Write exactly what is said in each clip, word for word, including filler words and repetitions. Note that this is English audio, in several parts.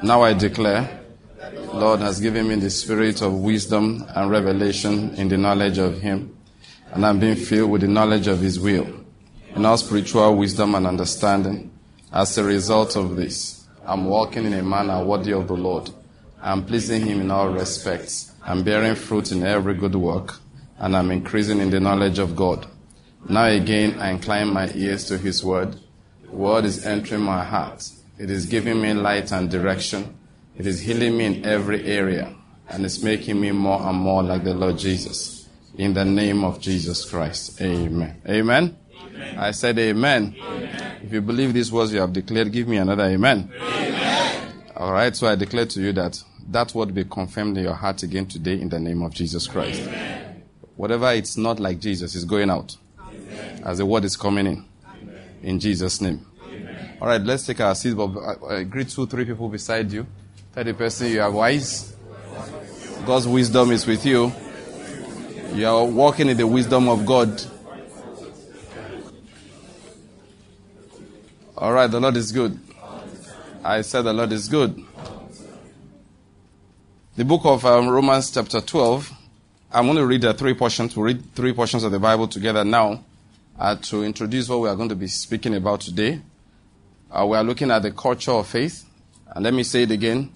Now I declare, Lord has given me the spirit of wisdom and revelation in the knowledge of Him, and I'm being filled with the knowledge of His will, in all spiritual wisdom and understanding. As a result of this, I'm walking in a manner worthy of the Lord. I'm pleasing Him in all respects. I'm bearing fruit in every good work, and I'm increasing in the knowledge of God. Now again, I incline my ears to His word. The word is entering my heart. It is giving me light and direction. It is healing me in every area, and it's making me more and more like the Lord Jesus. In the name of Jesus Christ. Amen. Amen? Amen. I said amen. Amen. If you believe these words you have declared, give me another amen. Amen. All right, so I declare to you that that word be confirmed in your heart again today in the name of Jesus Christ. Amen. Whatever it's not like Jesus is going out. Amen. As the word is coming in. Amen. In Jesus' name. Amen. All right, let's take our seats. But I, I greet two, three people beside you. Tell the person you are wise. God's wisdom is with you. You are walking in the wisdom of God. All right, the Lord is good. I said the Lord is good. The book of um, Romans chapter twelve. I'm going to read uh, three portions. We'll read three portions of the Bible together now uh, to introduce what we are going to be speaking about today. Uh, we are looking at the culture of faith. And let me say it again.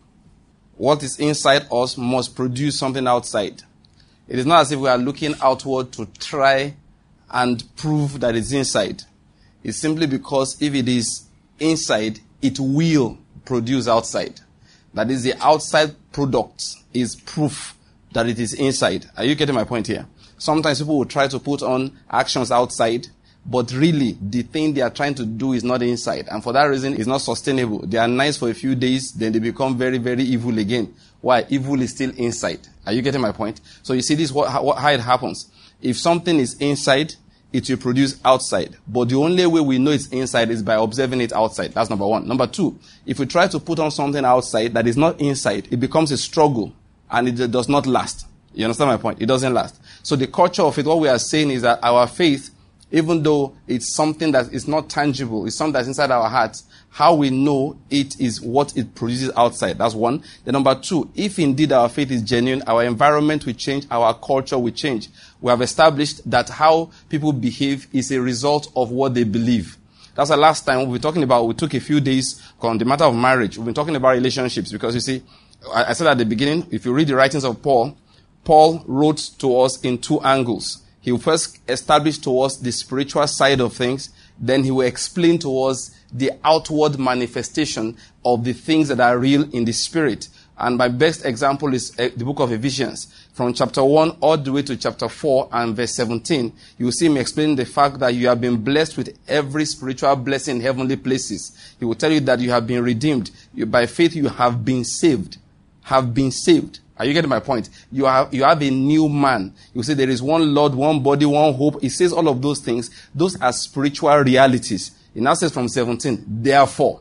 What is inside us must produce something outside. It is not as if we are looking outward to try and prove that it's inside. It's simply because if it is inside, it will produce outside. That is, the outside product is proof that it is inside. Are you getting my point here? Sometimes people will try to put on actions outside, but really, the thing they are trying to do is not inside. And for that reason, it's not sustainable. They are nice for a few days, then they become very, very evil again. Why? Evil is still inside. Are you getting my point? So you see this, what, how, how it happens. If something is inside, it will produce outside. But the only way we know it's inside is by observing it outside. That's number one. Number two, if we try to put on something outside that is not inside, it becomes a struggle and it does not last. You understand my point? It doesn't last. So the culture of it, what we are saying is that our faith, even though it's something that is not tangible, it's something that's inside our hearts, how we know it is what it produces outside. That's one. Then number two, if indeed our faith is genuine, our environment will change, our culture will change. We have established that how people behave is a result of what they believe. That's the last time we were talking about, we took a few days on the matter of marriage. We've been talking about relationships because you see, I said at the beginning, if you read the writings of Paul, Paul wrote to us in two angles. He will first establish to us the spiritual side of things. Then he will explain to us the outward manifestation of the things that are real in the spirit. And my best example is the book of Ephesians. From chapter one all the way to chapter four and verse seventeen, you will see him explaining the fact that you have been blessed with every spiritual blessing in heavenly places. He will tell you that you have been redeemed. You, by faith you have been saved. Have been saved. Are you getting my point? You have, you have a new man. You say there is one Lord, one body, one hope. It says all of those things. Those are spiritual realities. It now says from seventeen, therefore.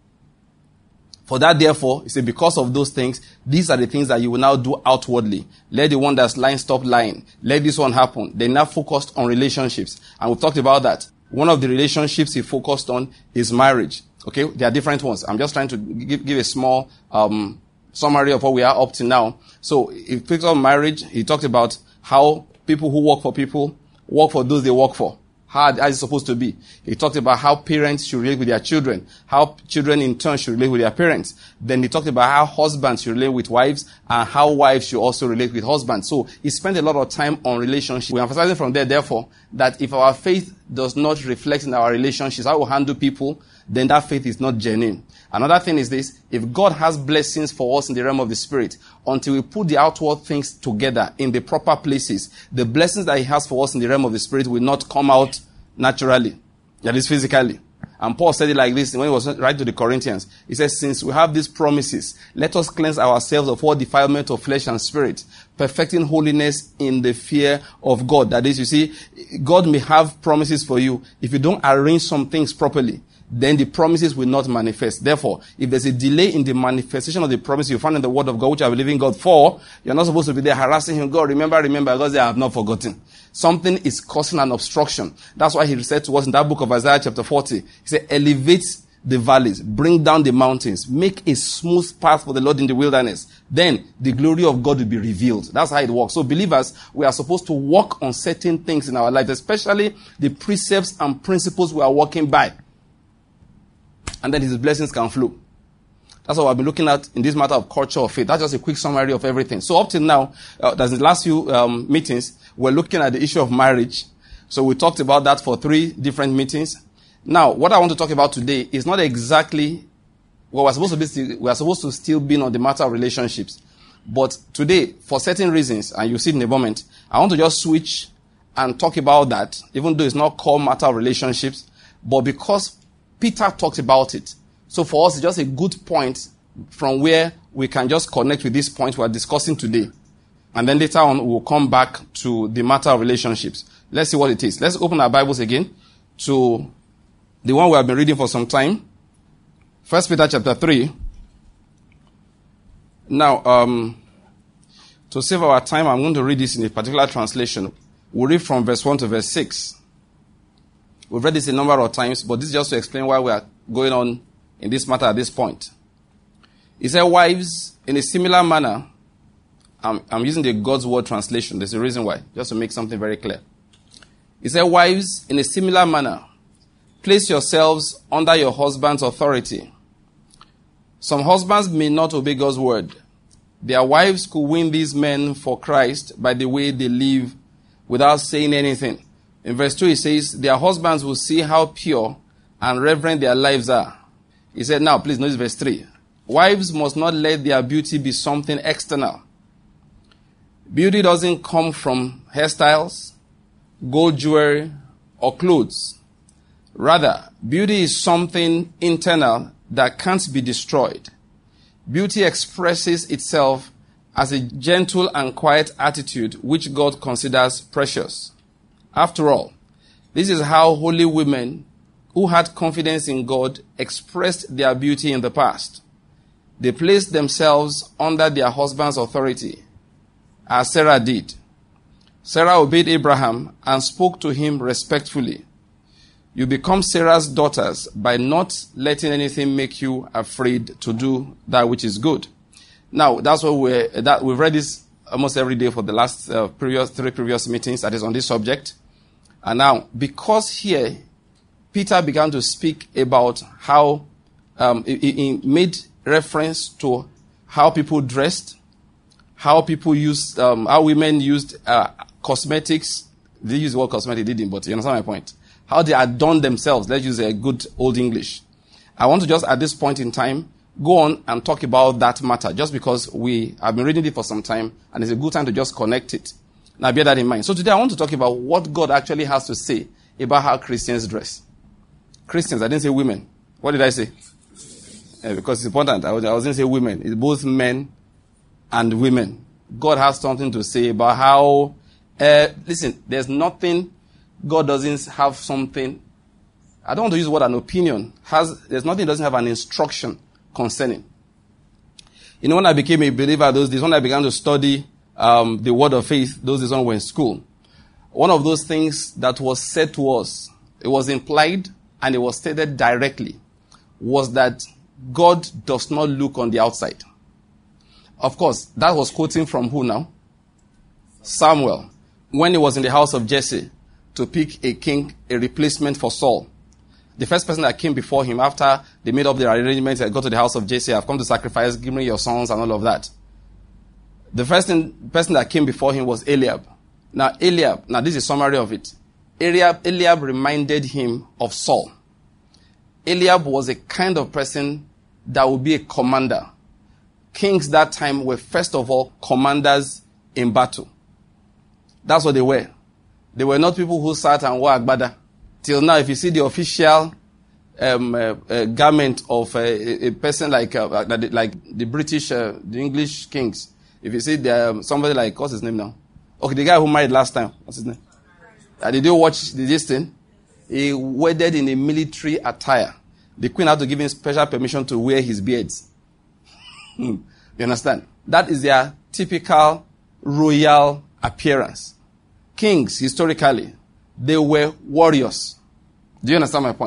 For that therefore, it says because of those things, these are the things that you will now do outwardly. Let the one that's lying stop lying. Let this one happen. They now focused on relationships. And we've talked about that. One of the relationships he focused on is marriage. Okay? There are different ones. I'm just trying to give, give a small, um, summary of what we are up to now. So, he picked up marriage. He talked about how people who work for people work for those they work for. How it's supposed to be. He talked about how parents should relate with their children. How children in turn should relate with their parents. Then he talked about how husbands should relate with wives and how wives should also relate with husbands. So, he spent a lot of time on relationships. We're emphasizing from there, therefore, that if our faith does not reflect in our relationships, how we handle people, then that faith is not genuine. Another thing is this, if God has blessings for us in the realm of the spirit, until we put the outward things together in the proper places, the blessings that he has for us in the realm of the spirit will not come out naturally, that is physically. And Paul said it like this when he was writing to the Corinthians. He says, since we have these promises, let us cleanse ourselves of all defilement of flesh and spirit, perfecting holiness in the fear of God. That is, you see, God may have promises for you. If you don't arrange some things properly, then the promises will not manifest. Therefore, if there's a delay in the manifestation of the promise you found in the word of God, which I believe in God for, you're not supposed to be there harassing him. God, remember, remember, because I have not forgotten. Something is causing an obstruction. That's why he said to us in that book of Isaiah chapter forty, he said, elevate the valleys, bring down the mountains, make a smooth path for the Lord in the wilderness. Then the glory of God will be revealed. That's how it works. So believers, we are supposed to work on certain things in our lives, especially the precepts and principles we are walking by. And then his blessings can flow. That's what I've been looking at in this matter of culture of faith. That's just a quick summary of everything. So up till now, uh, that's the last few um, meetings, we're looking at the issue of marriage. So we talked about that for three different meetings. Now, what I want to talk about today is not exactly what we're supposed to be. Still, we are supposed to still be on the matter of relationships. But today, for certain reasons, and you'll see it in a moment, I want to just switch and talk about that, even though it's not called matter of relationships, but because Peter talked about it. So for us, it's just a good point from where we can just connect with this point we're discussing today. And then later on, we'll come back to the matter of relationships. Let's see what it is. Let's open our Bibles again to the one we have been reading for some time. First Peter chapter three. Now, um, to save our time, I'm going to read this in a particular translation. We'll read from verse one to verse six. We've read this a number of times, but this is just to explain why we are going on in this matter at this point. He said, wives, in a similar manner, I'm, I'm using the God's Word translation. There's a reason why, just to make something very clear. He said, wives, in a similar manner, place yourselves under your husband's authority. Some husbands may not obey God's word. Their wives could win these men for Christ by the way they live without saying anything. In verse two, he says, their husbands will see how pure and reverent their lives are. He said, now, please notice verse three. Wives must not let their beauty be something external. Beauty doesn't come from hairstyles, gold jewelry, or clothes. Rather, beauty is something internal that can't be destroyed. Beauty expresses itself as a gentle and quiet attitude which God considers precious. After all, this is how holy women who had confidence in God expressed their beauty in the past. They placed themselves under their husband's authority, as Sarah did. Sarah obeyed Abraham and spoke to him respectfully. You become Sarah's daughters by not letting anything make you afraid to do that which is good. Now, that's what we're, that we've read this almost every day for the last uh, previous three previous meetings that is on this subject. And now, because here, Peter began to speak about how um, he, he made reference to how people dressed, how people used, um, how women used uh, cosmetics. They use the word cosmetic, didn't, but you understand my point. How they adorn themselves. Let's use a good old English. I want to just, at this point in time, go on and talk about that matter, just because we have been reading it for some time, and it's a good time to just connect it. Now, bear that in mind. So today I want to talk about what God actually has to say about how Christians dress. Christians, I didn't say women. What did I say? Yeah, because it's important. I wasn't say women. It's both men and women. God has something to say about how, uh, listen, there's nothing, God doesn't have something, I don't want to use the word an opinion, has, there's nothing doesn't have an instruction concerning. You know, when I became a believer those days, when I began to study um, the word of faith, those days when we were in school, one of those things that was said to us, it was implied and it was stated directly, was that God does not look on the outside. Of course, that was quoting from who now? Samuel. When he was in the house of Jesse to pick a king, a replacement for Saul. The first person that came before him after they made up their arrangements and got to the house of Jesse, I've come to sacrifice, give me your sons and all of that. The first thing, person that came before him was Eliab. Now Eliab, now this is a summary of it. Eliab, Eliab reminded him of Saul. Eliab was a kind of person that would be a commander. Kings that time were first of all commanders in battle. That's what they were. They were not people who sat and wore agbada. Till now, if you see the official um, uh, uh, garment of uh, a, a person like uh, like the British, uh, the English kings, if you see the, um, somebody like, what's his name now? Okay, the guy who married last time, what's his name? Uh, did you watch this thing? He wedded in a military attire. The queen had to give him special permission to wear his beards. You understand? That is their typical royal appearance. Kings, historically, they were warriors. Do you understand my point?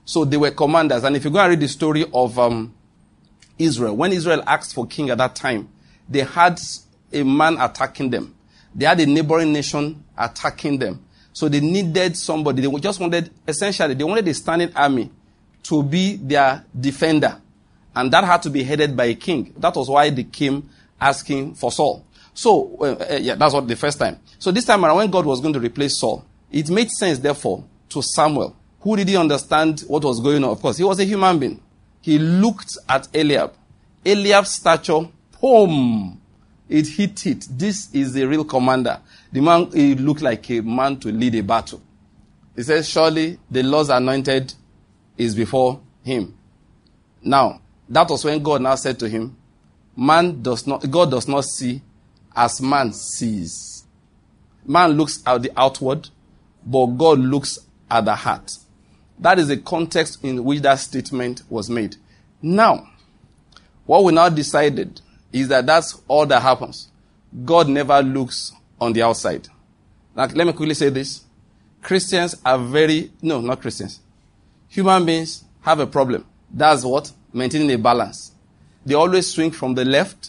So they were commanders. And if you go and read the story of um, Israel, when Israel asked for king at that time, they had a man attacking them. They had a neighboring nation attacking them. So they needed somebody. They just wanted, essentially, they wanted a standing army to be their defender. And that had to be headed by a king. That was why they came asking for Saul. So, uh, yeah, that's what the first time. So this time around, when God was going to replace Saul, it made sense, therefore, to Samuel. Who did he understand what was going on? Of course, he was a human being. He looked at Eliab. Eliab's stature, boom, it hit it. This is the real commander. The man, he looked like a man to lead a battle. He says, surely the Lord's anointed is before him. Now, that was when God now said to him, man does not, God does not see as man sees. Man looks at the outward, but God looks at the heart. That is the context in which that statement was made. Now, what we now decided is that that's all that happens. God never looks on the outside. Now, let me quickly say this. Christians are very, no, not Christians. Human beings have a problem. That's what? Maintaining a balance. They always swing from the left,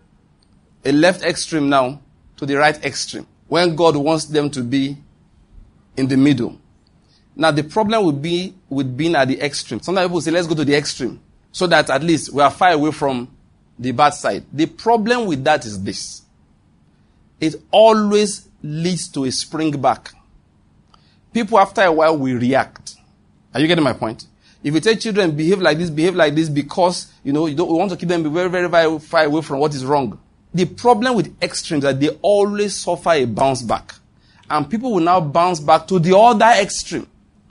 a left extreme now, to the right extreme, when God wants them to be in the middle. Now, the problem would be with being at the extreme. Sometimes people say, let's go to the extreme, so that at least we are far away from the bad side. The problem with that is this. It always leads to a spring back. People, after a while, will react. Are you getting my point? If you tell children, behave like this, behave like this, because, you know, you don't you want to keep them very, very, very far away from what is wrong. The problem with extremes is that they always suffer a bounce back. And people will now bounce back to the other extreme.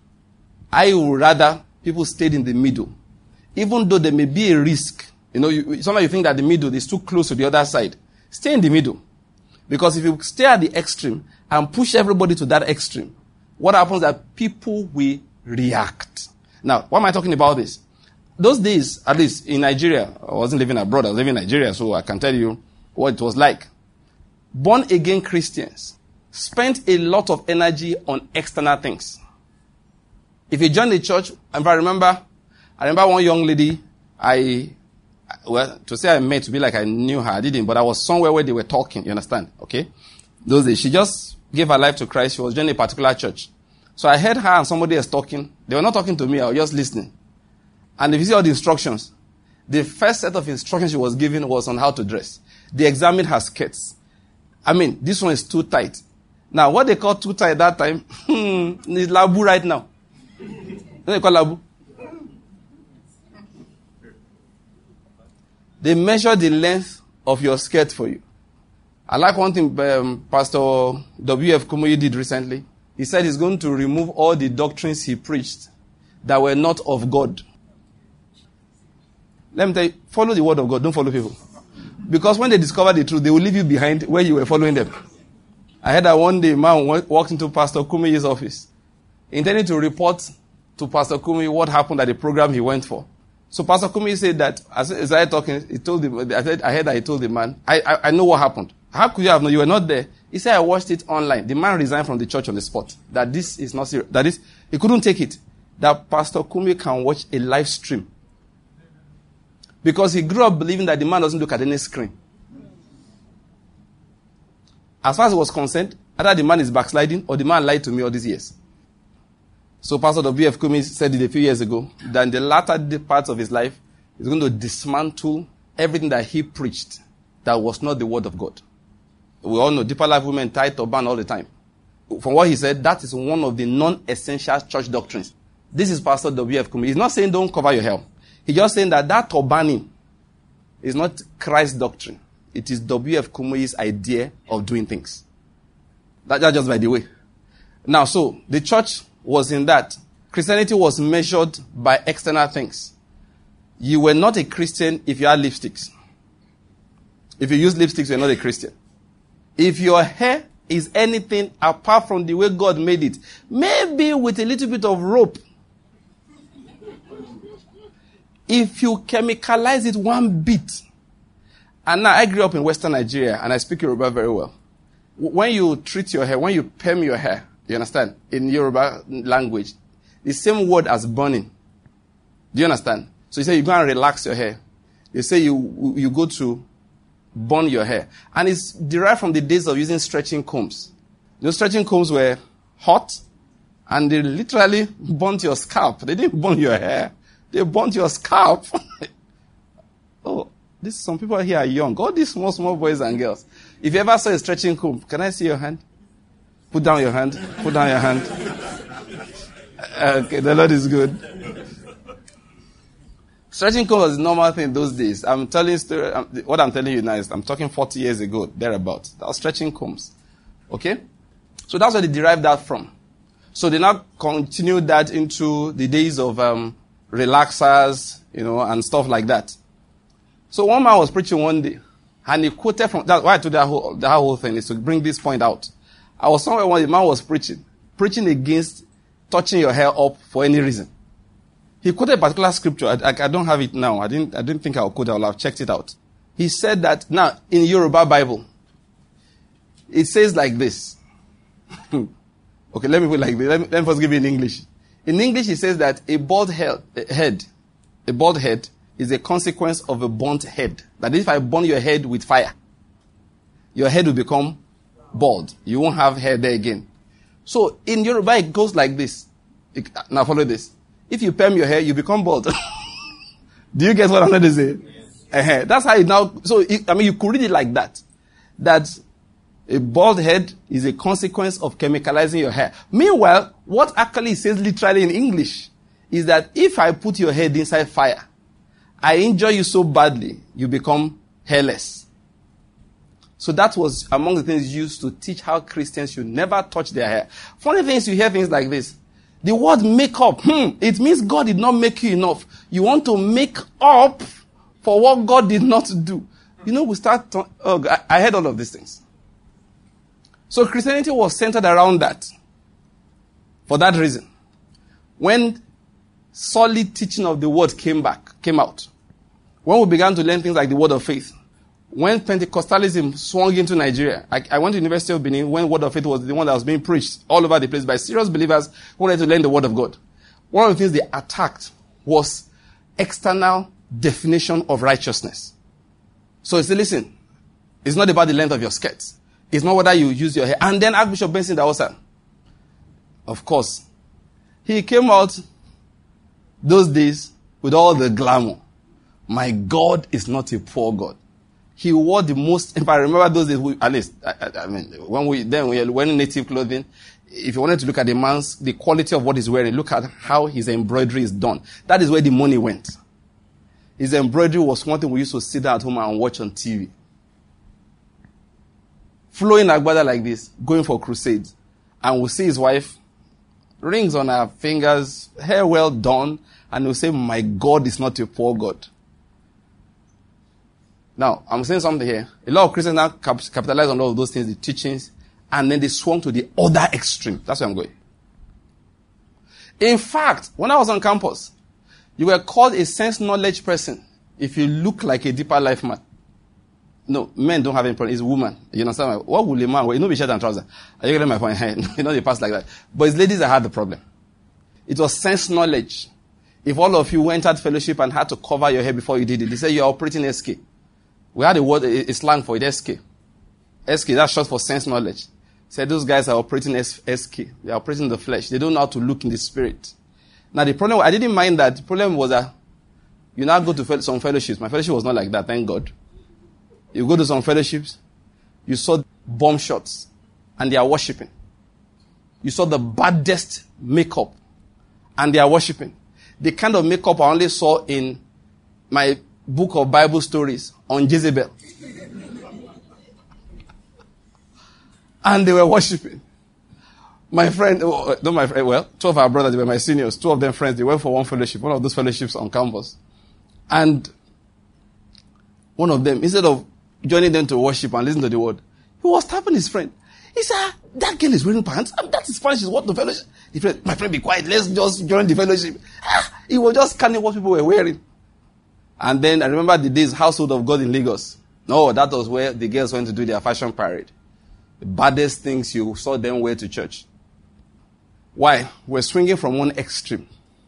I would rather people stayed in the middle. Even though there may be a risk. You know, you, sometimes you think that the middle is too close to the other side. Stay in the middle. Because if you stay at the extreme and push everybody to that extreme, what happens is that people will react. Now, why am I talking about this? Those days, at least in Nigeria, I wasn't living abroad, I was living in Nigeria, so I can tell you what it was like. Born-again Christians spent a lot of energy on external things. If you join the church, if I remember, I remember one young lady, I, well, to say I met, to be like I knew her, I didn't, but I was somewhere where they were talking, you understand, okay? Those days, she just gave her life to Christ, she was joining a particular church. So I heard her and somebody else talking. They were not talking to me, I was just listening. And if you see all the instructions, the first set of instructions she was given was on how to dress. They examined her skirts. I mean, this one is too tight. Now, what they call too tight that time, hmm, is labu right now. What do they call labu? They measure the length of your skirt for you. I like one thing um, Pastor W F Kumuyi did recently. He said he's going to remove all the doctrines he preached that were not of God. Let me tell you, follow the word of God, don't follow people. Because when they discover the truth, they will leave you behind where you were following them. I heard that one day a man walked into Pastor Kumuyi's office, intending to report to Pastor Kumuyi what happened at the program he went for. So Pastor Kumuyi said that, as I started talking, he told him, I, said, I heard that he told the man, I, I, I know what happened. How could you have known? You were not there. He said, I watched it online. The man resigned from the church on the spot. That this is not serious. That is, he couldn't take it. That Pastor Kumuyi can watch a live stream. Because he grew up believing that the man doesn't look at any screen. As far as he was concerned, either the man is backsliding or the man lied to me all these years. So Pastor W F Kumuyi said it a few years ago, that in the latter parts of his life, he's going to dismantle everything that he preached that was not the word of God. We all know Deeper Life women tie turban all the time. From what he said, that is one of the non-essential church doctrines. This is Pastor W F Kumuyi. He's not saying don't cover your hair. He's just saying that that turbaning is not Christ's doctrine. It is W F Kumuyi's idea of doing things. That, that's just by the way. Now, so, the church was in that. Christianity was measured by external things. You were not a Christian if you had lipsticks. If you use lipsticks, you're not a Christian. If your hair is anything apart from the way God made it, maybe with a little bit of rope, if you chemicalize it one bit, and now I grew up in Western Nigeria and I speak Yoruba very well. When you treat your hair, when you perm your hair, you understand, in Yoruba language, the same word as burning Do you understand? So you say you go and relax your hair. You say you you go to burn your hair. And it's derived from the days of using stretching combs. You know, stretching combs were hot, and they literally burnt your scalp. They didn't burn your hair. They burnt your scalp. Oh, this some people here are young. All these small, small boys and girls. If you ever saw a stretching comb, can I see your hand? Put down your hand. Put down your hand. Okay, the Lord is good. Stretching comb was a normal thing those days. I'm telling story, I'm, what I'm telling you now is I'm talking forty years ago, thereabouts. That was stretching combs. Okay? So that's where they derived that from. So they now continued that into the days of um, relaxers, you know, and stuff like that. So one man was preaching one day, and he quoted from, that's why I told that whole, that whole thing is to bring this point out. I was somewhere when the man was preaching, preaching against touching your hair up for any reason. He quoted a particular scripture. I, I, I don't have it now. I didn't, I didn't think I would quote it. I'll have checked it out. He said that, now, in Yoruba Bible, it says like this. Okay, let me put it like this. Let me, let me first give you in English. In English, it says that a bald head, a head, a bald head is a consequence of a burnt head. That if I burn your head with fire, your head will become bald. You won't have hair there again. So in Yoruba, it goes like this. It, now follow this. If you perm your hair, you become bald. Do you get what I'm trying to say? Yes. Uh-huh. That's how it now, so it, I mean, you could read it like that. That a bald head is a consequence of chemicalizing your hair. Meanwhile, what actually it says literally in English is that if I put your head inside fire, I injure you so badly, you become hairless. So that was among the things used to teach how Christians should never touch their hair. Funny things, you hear things like this. The word make up, hmm, it means God did not make you enough. You want to make up for what God did not do. You know, we start, to, oh, I, I heard all of these things. So Christianity was centered around that. For that reason. When solid teaching of the word came back, came out. When we began to learn things like the word of faith. When Pentecostalism swung into Nigeria, I, I went to the University of Benin when word of faith was the one that was being preached all over the place by serious believers who wanted to learn the word of God. One of the things they attacked was external definition of righteousness. So it's listen, it's not about the length of your skirt. It's not whether you use your hair. And then Archbishop Benson Dawosa, of course, he came out those days with all the glamour. My God is not a poor God. He wore the most, if I remember those days, we, at least, I, I mean, when we, then we were wearing native clothing, if you wanted to look at the man's, the quality of what he's wearing, look at how his embroidery is done. That is where the money went. His embroidery was one thing we used to sit down at home and watch on T V. Flowing agbada like this, going for crusades. And we'll see his wife, rings on her fingers, hair well done, and we'll say, my God is not a poor God. Now, I'm saying something here. A lot of Christians now cap- capitalize on all of those things, the teachings, and then they swung to the other extreme. That's where I'm going. In fact, when I was on campus, you were called a sense knowledge person if you look like a deeper life man. No, men don't have any problem. It's women. You understand? What will a man wear? You know, be shirt and trouser. Are you getting my point? You know, they pass like that. But it's ladies that had the problem. It was sense knowledge. If all of you entered fellowship and had to cover your hair before you did it, they said you are operating S K. We had a word, a, a slang for it, S K. S K, that's short for sense knowledge. Said those guys are operating S- SK. They are operating the flesh. They don't know how to look in the spirit. Now the problem, I didn't mind that. The problem was that you now go to some fellowships. My fellowship was not like that, thank God. You go to some fellowships, you saw bomb shots, and they are worshiping. You saw the baddest makeup, and they are worshiping. The kind of makeup I only saw in my book of Bible stories on Jezebel. And they were worshiping. My friend, oh, not my friend, well, two of our brothers, they were my seniors, two of them friends, they went for one fellowship, one of those fellowships on campus. And one of them, instead of joining them to worship and listen to the word, he was tapping his friend. He said, that girl is wearing pants. I mean, that is fine. She's what the fellowship. The friend, my friend, be quiet. Let's just join the fellowship. He was just scanning what people were wearing. And then I remember the days, Household of God in Lagos. No, that was where the girls went to do their fashion parade. The baddest things you saw them wear to church. Why? We're swinging from one extreme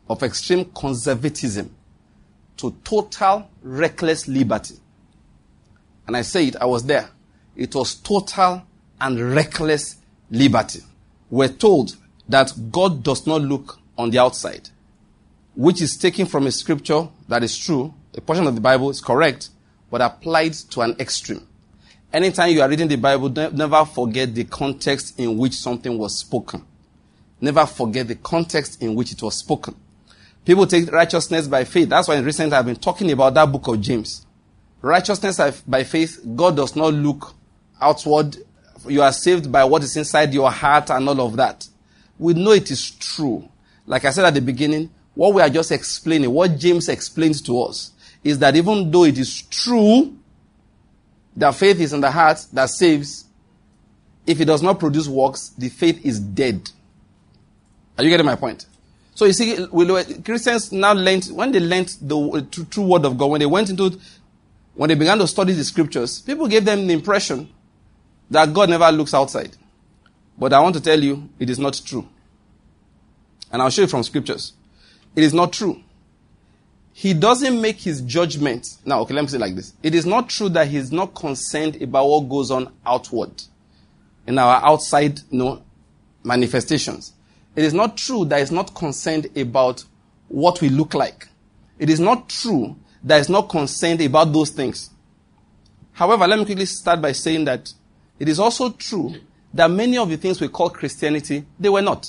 of extreme conservatism to total reckless liberty. And I say it, I was there. It was total and reckless liberty. We're told that God does not look on the outside, which is taken from a scripture that is true. A portion of the Bible is correct, but applied to an extreme. Anytime you are reading the Bible, never forget the context in which something was spoken. Never forget the context in which it was spoken. People take righteousness by faith. That's why recently I've been talking about that book of James. Righteousness by faith, God does not look outward. You are saved by what is inside your heart and all of that. We know it is true. Like I said at the beginning, what we are just explaining, what James explains to us, is that even though it is true that faith is in the heart that saves, if it does not produce works, the faith is dead. Are you getting my point? So you see, Christians now learned, when they learned the true word of God, when they went into, when they began to study the scriptures, people gave them the impression that God never looks outside. But I want to tell you, it is not true. And I'll show you from scriptures. It is not true. He doesn't make his judgment. Now, okay, let me say it like this. It is not true that he's not concerned about what goes on outward, in our outside, you know, manifestations. It is not true that he's not concerned about what we look like. It is not true that he's not concerned about those things. However, let me quickly start by saying that it is also true that many of the things we call Christianity, they were not.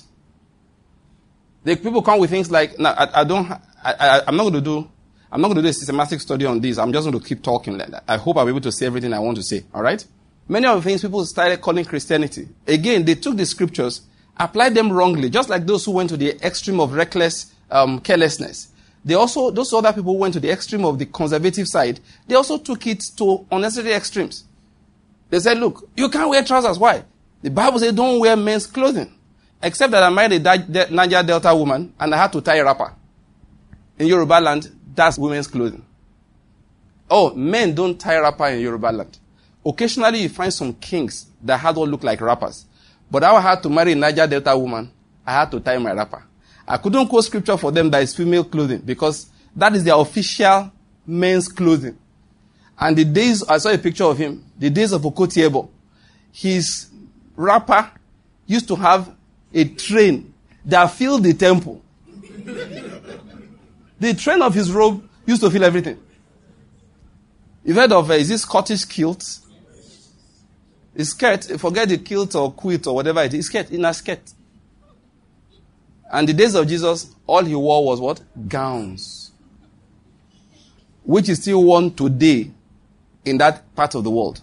The people come with things like, no, I, I don't, I, I, I'm not going to do, I'm not going to do a systematic study on this. I'm just going to keep talking like that. I hope I'll be able to say everything I want to say. All right? Many of the things people started calling Christianity, again, they took the scriptures, applied them wrongly, just like those who went to the extreme of reckless um, carelessness. They also, those other people who went to the extreme of the conservative side, they also took it to unnecessary extremes. They said, look, you can't wear trousers. Why? The Bible says don't wear men's clothing. Except that I married a Niger Delta woman and I had to tie a wrapper. In Yoruba land, that's women's clothing. Oh, men don't tie a wrapper in Yoruba land. Occasionally you find some kings that had what look like wrappers. But I had to marry a Niger Delta woman. I had to tie my wrapper. I couldn't quote scripture for them that is female clothing because that is their official men's clothing. And the days, I saw a picture of him, the days of Okotiebo, his wrapper used to have a train that filled the temple. The train of his robe used to fill everything. You've heard of, uh, is this Scottish kilt? His skirt, forget the kilt or quilt or whatever it is, skirt, inner skirt. And the days of Jesus, all he wore was what? Gowns. Which is still worn today in that part of the world.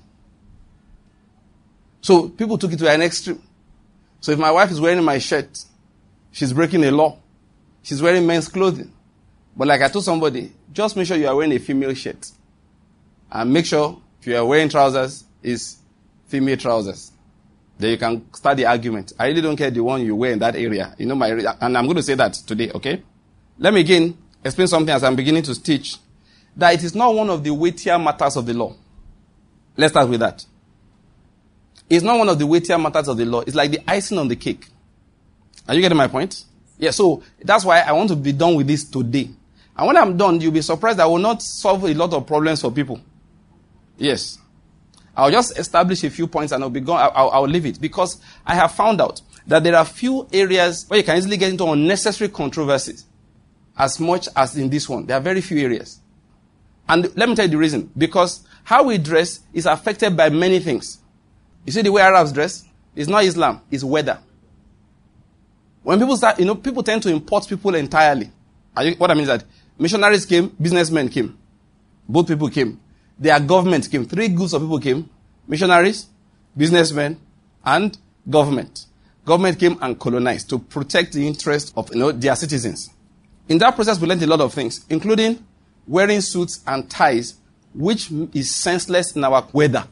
So people took it to an extreme. So if my wife is wearing my shirt, she's breaking a law. She's wearing men's clothing. But like I told somebody, just make sure you are wearing a female shirt. And make sure if you are wearing trousers, it's female trousers. Then you can start the argument. I really don't care the one you wear in that area. You know my, and I'm going to say that today, okay? Let me again explain something as I'm beginning to teach. That it is not one of the weightier matters of the law. Let's start with that. It's not one of the weightier matters of the law. It's like the icing on the cake. Are you getting my point? Yeah, so that's why I want to be done with this today. And when I'm done, you'll be surprised I will not solve a lot of problems for people. Yes. I'll just establish a few points and I'll be gone. I'll, I'll leave it because I have found out that there are few areas where you can easily get into unnecessary controversies as much as in this one. There are very few areas. And let me tell you the reason. Because how we dress is affected by many things. You see the way Arabs dress? It's not Islam, it's weather. When people start, you know, people tend to import people entirely. Are you, what I mean is that missionaries came, businessmen came. Both people came. Their government came. Three groups of people came. Missionaries, businessmen, and government. Government came and colonized to protect the interests of, you know, their citizens. In that process, we learned a lot of things, including wearing suits and ties, which is senseless in our weather.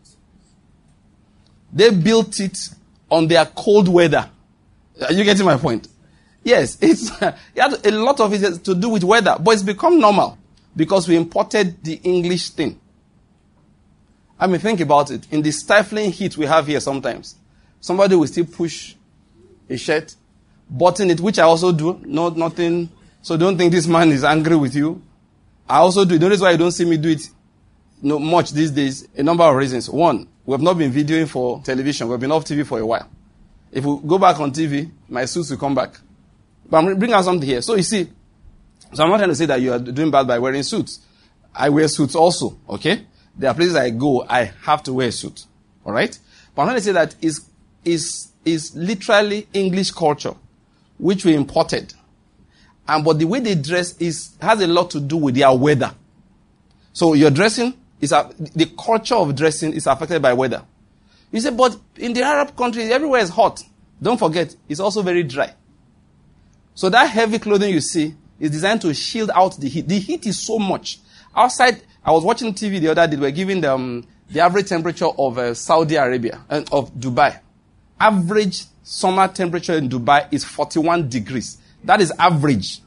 They built it on their cold weather. Are you getting my point? Yes, it's it a lot of it has to do with weather, but it's become normal because we imported the English thing. I mean, think about it. In the stifling heat we have here sometimes, somebody will still push a shirt, button it, which I also do, no, nothing So don't think this man is angry with you. I also do. Notice why you don't see me do it no, much these days. A number of reasons. One, we have not been videoing for television. We've been off T V for a while. If we go back on T V, my suits will come back. But I'm bringing out something here. So you see, so I'm not trying to say that you are doing bad by wearing suits. I wear suits also, okay? There are places I go, I have to wear a suit. All right? But I'm trying to say that is is is literally English culture, which we imported. And but the way they dress is has a lot to do with their weather. So your dressing is a, the culture of dressing is affected by weather. You say, but in the Arab countries, everywhere is hot. Don't forget, it's also very dry. So that heavy clothing you see is designed to shield out the heat. The heat is so much. Outside, I was watching T V the other day. They were giving them the average temperature of uh, Saudi Arabia and of Dubai. Average summer temperature in Dubai is forty-one degrees. That is average.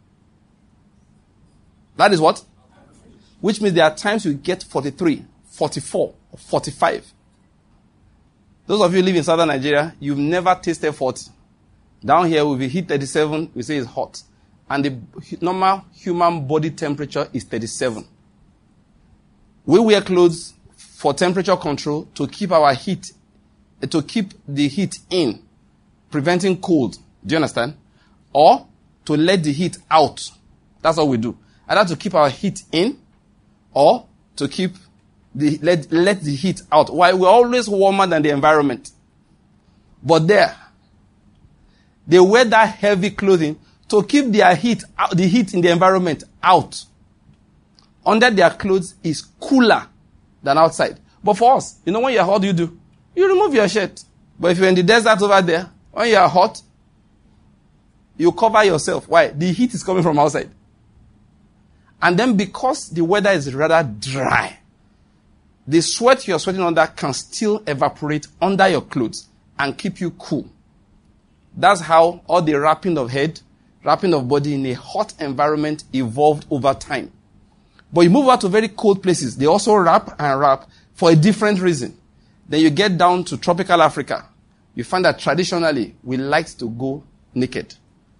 That is what? Which means there are times you get forty-three, forty-four, forty-five. Those of you who live in southern Nigeria, you've never tasted forty. Down here, we hit thirty-seven, we say it's hot. And the normal human body temperature is thirty-seven. We wear clothes for temperature control to keep our heat, to keep the heat in, preventing cold. Do you understand? Or to let the heat out. That's what we do. Either to keep our heat in, or to keep the let, let the heat out. Why? We're always warmer than the environment. But there, they wear that heavy clothing to keep their heat, the heat in the environment out. Under their clothes is cooler than outside. But for us, you know when you're hot, what do you do? You remove your shirt. But if you're in the desert over there, when you're hot, you cover yourself. Why? The heat is coming from outside. And then because the weather is rather dry, the sweat you're sweating under can still evaporate under your clothes and keep you cool. That's how all the wrapping of head, wrapping of body in a hot environment evolved over time. But you move out to very cold places, they also wrap and wrap for a different reason. Then you get down to tropical Africa. You find that traditionally, we like to go naked.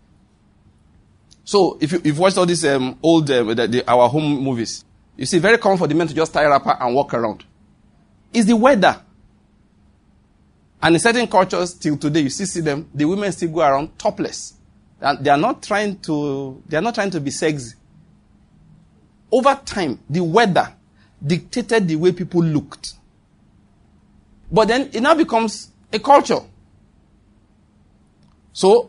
So, if you, you've watched all these um, old, uh, the, the, our home movies, you see very common for the men to just tie a wrapper and walk around. It's the weather. And in certain cultures, till today, you still see them, the women still go around topless. And they are not trying to, they are not trying to be sexy. Over time, the weather dictated the way people looked. But then it now becomes a culture. So,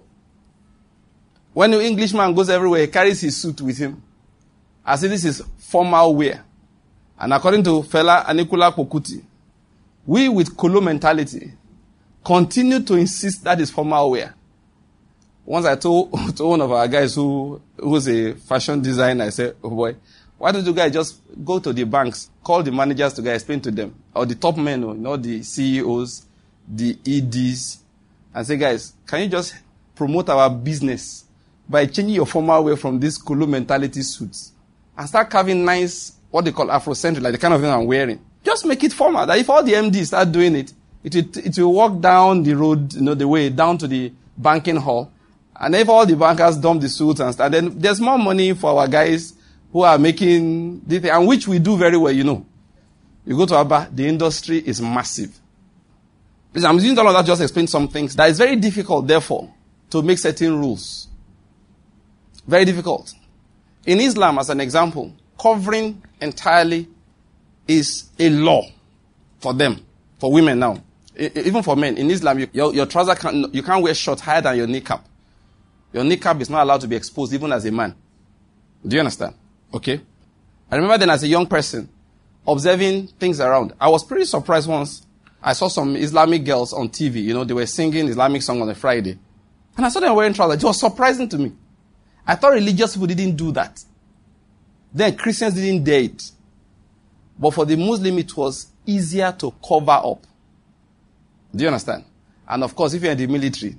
when an Englishman goes everywhere, he carries his suit with him. I say this is formal wear. And according to Fela Anikula Pokuti, we with Kolo mentality continue to insist that is formal wear. Once I told, told one of our guys who who's a fashion designer, I said, oh boy, why don't you guys just go to the banks, call the managers to go explain to them, or the top men, you know, the C E Os, the E Ds, and say, guys, can you just promote our business by changing your formal wear from these Kolo mentality suits and start carving nice, what they call Afrocentric, like the kind of thing I'm wearing. Just make it formal. That if all the M Ds start doing it, it will, it will walk down the road, you know, the way down to the banking hall. And if all the bankers dump the suits and start, then there's more money for our guys who are making this thing, and which we do very well, you know. You go to Abba, the industry is massive. Listen, I'm using all of that just to explain some things. That is very difficult, therefore, to make certain rules. Very difficult. In Islam, as an example, covering entirely is a law for them, for women now. I, even for men. In Islam, you, your, your trouser can't, you can't wear short higher than your niqab. Your niqab is not allowed to be exposed even as a man. Do you understand? Okay. I remember then as a young person, observing things around. I was pretty surprised once. I saw some Islamic girls on T V. You know, they were singing Islamic song on a Friday. And I saw them wearing trousers. It was surprising to me. I thought religious people didn't do that. Then Christians didn't dare it. But for the Muslim, it was easier to cover up. Do you understand? And of course, if you're in the military,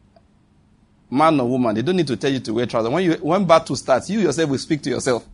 man or woman, they don't need to tell you to wear trousers. When you when battle starts, you yourself will speak to yourself.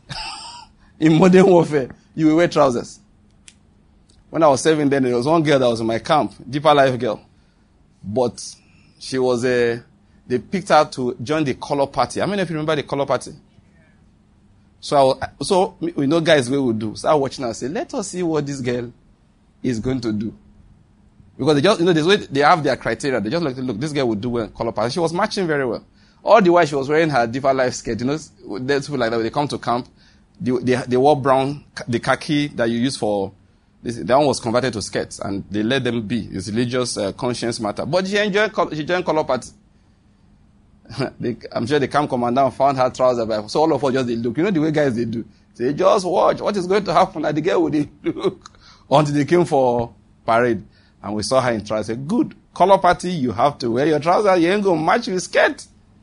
In modern warfare, you will wear trousers. When I was serving then, there was one girl that was in my camp, Deeper Life girl. But she was a, they picked her to join the color party. How many of you remember the color party? So, I, so we know guys what we do. Start watching and say, let us see what this girl is going to do. Because they just, you know, this way they have their criteria. They just like, look, this girl would do well in color party. She was matching very well. All the while she was wearing her Diva Life skirt. You know, there's people like that when they come to camp. They, they, they wore brown, the khaki that you use for, this, that one was converted to skirts, and they let them be. It's religious uh, conscience matter. But she enjoyed, she joined color party. they, I'm sure the camp commander found her trousers. So all of us just, they look. You know the way guys, they do. They just watch what is going to happen. And the girl would look until they came for parade. And we saw her in trousers. Said, good. Color party, you have to wear your trousers. You ain't going to match with skirt.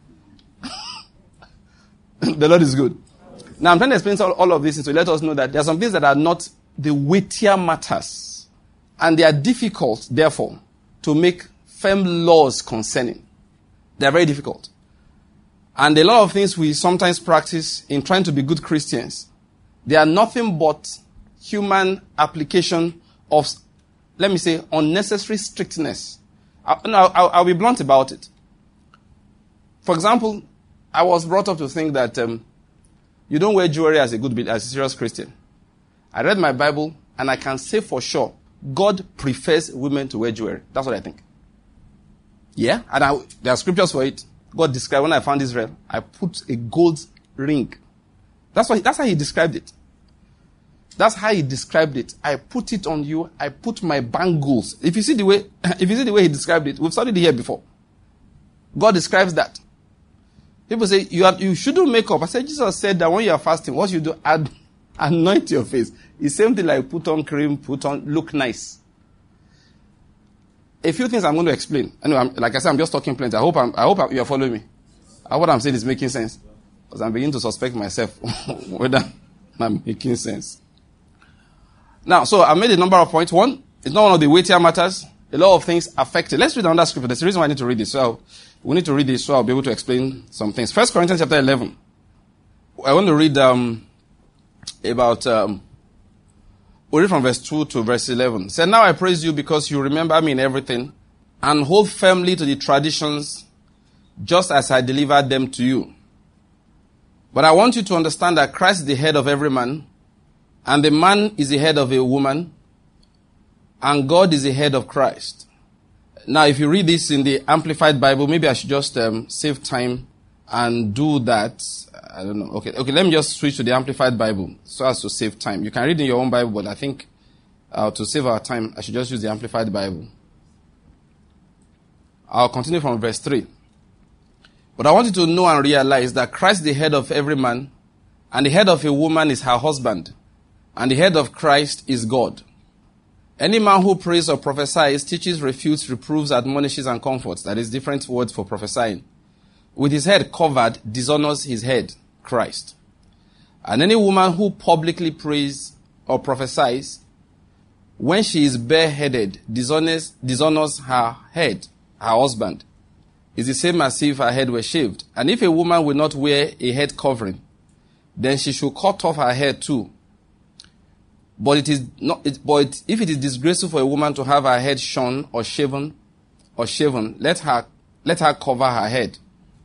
The Lord is good. Now, I'm trying to explain all, all of this to let us know that there are some things that are not the weightier matters. And they are difficult, therefore, to make firm laws concerning. They are very difficult. And a lot of things we sometimes practice in trying to be good Christians, they are nothing but human application of, let me say, unnecessary strictness. I'll, I'll, I'll be blunt about it. For example, I was brought up to think that um, you don't wear jewelry as a good, as a serious Christian. I read my Bible, and I can say for sure, God prefers women to wear jewelry. That's what I think. Yeah, and I, there are scriptures for it. God described, when I found Israel, I put a gold ring. That's what, that's how he described it. That's how he described it. I put it on you. I put my bangles. If you see the way, if you see the way he described it, we've studied it here before. God describes that. People say, you have, you shouldn't make up. I said, Jesus said that when you are fasting, what you do, add, anoint your face. It's the same thing like put on cream, put on, look nice. A few things I'm going to explain. Anyway, I'm, like I said, I'm just talking plenty. I hope I'm, I hope you are following me. I, what I'm saying is making sense. Because I'm beginning to suspect myself whether I'm making sense. Now, so I made a number of points. One, it's not one of the weightier matters. A lot of things affect it. Let's read another scripture. There's a reason why I need to read this. So we need to read this so I'll be able to explain some things. First Corinthians chapter eleven. I want to read um, about, um, we'll read from verse two to verse eleven. It said, now I praise you because you remember me in everything and hold firmly to the traditions just as I delivered them to you. But I want you to understand that Christ is the head of every man, and the man is the head of a woman, and God is the head of Christ. Now, if you read this in the Amplified Bible, maybe I should just um, save time and do that. I don't know. Okay, okay. Let me just switch to the Amplified Bible so as to save time. You can read in your own Bible, but I think uh, to save our time, I should just use the Amplified Bible. I'll continue from verse three. But I want you to know and realize that Christ is the head of every man, and the head of a woman is her husband, and the head of Christ is God. Any man who prays or prophesies, teaches, refutes, reproves, admonishes, and comforts, that is different words for prophesying, with his head covered, dishonors his head, Christ. And any woman who publicly prays or prophesies, when she is bareheaded, dishonors, dishonors her head, her husband. Is the same as if her head were shaved. And if a woman will not wear a head covering, then she should cut off her hair too. But it is not. It, but if it is disgraceful for a woman to have her head shorn or shaven, or shaven, let her let her cover her head.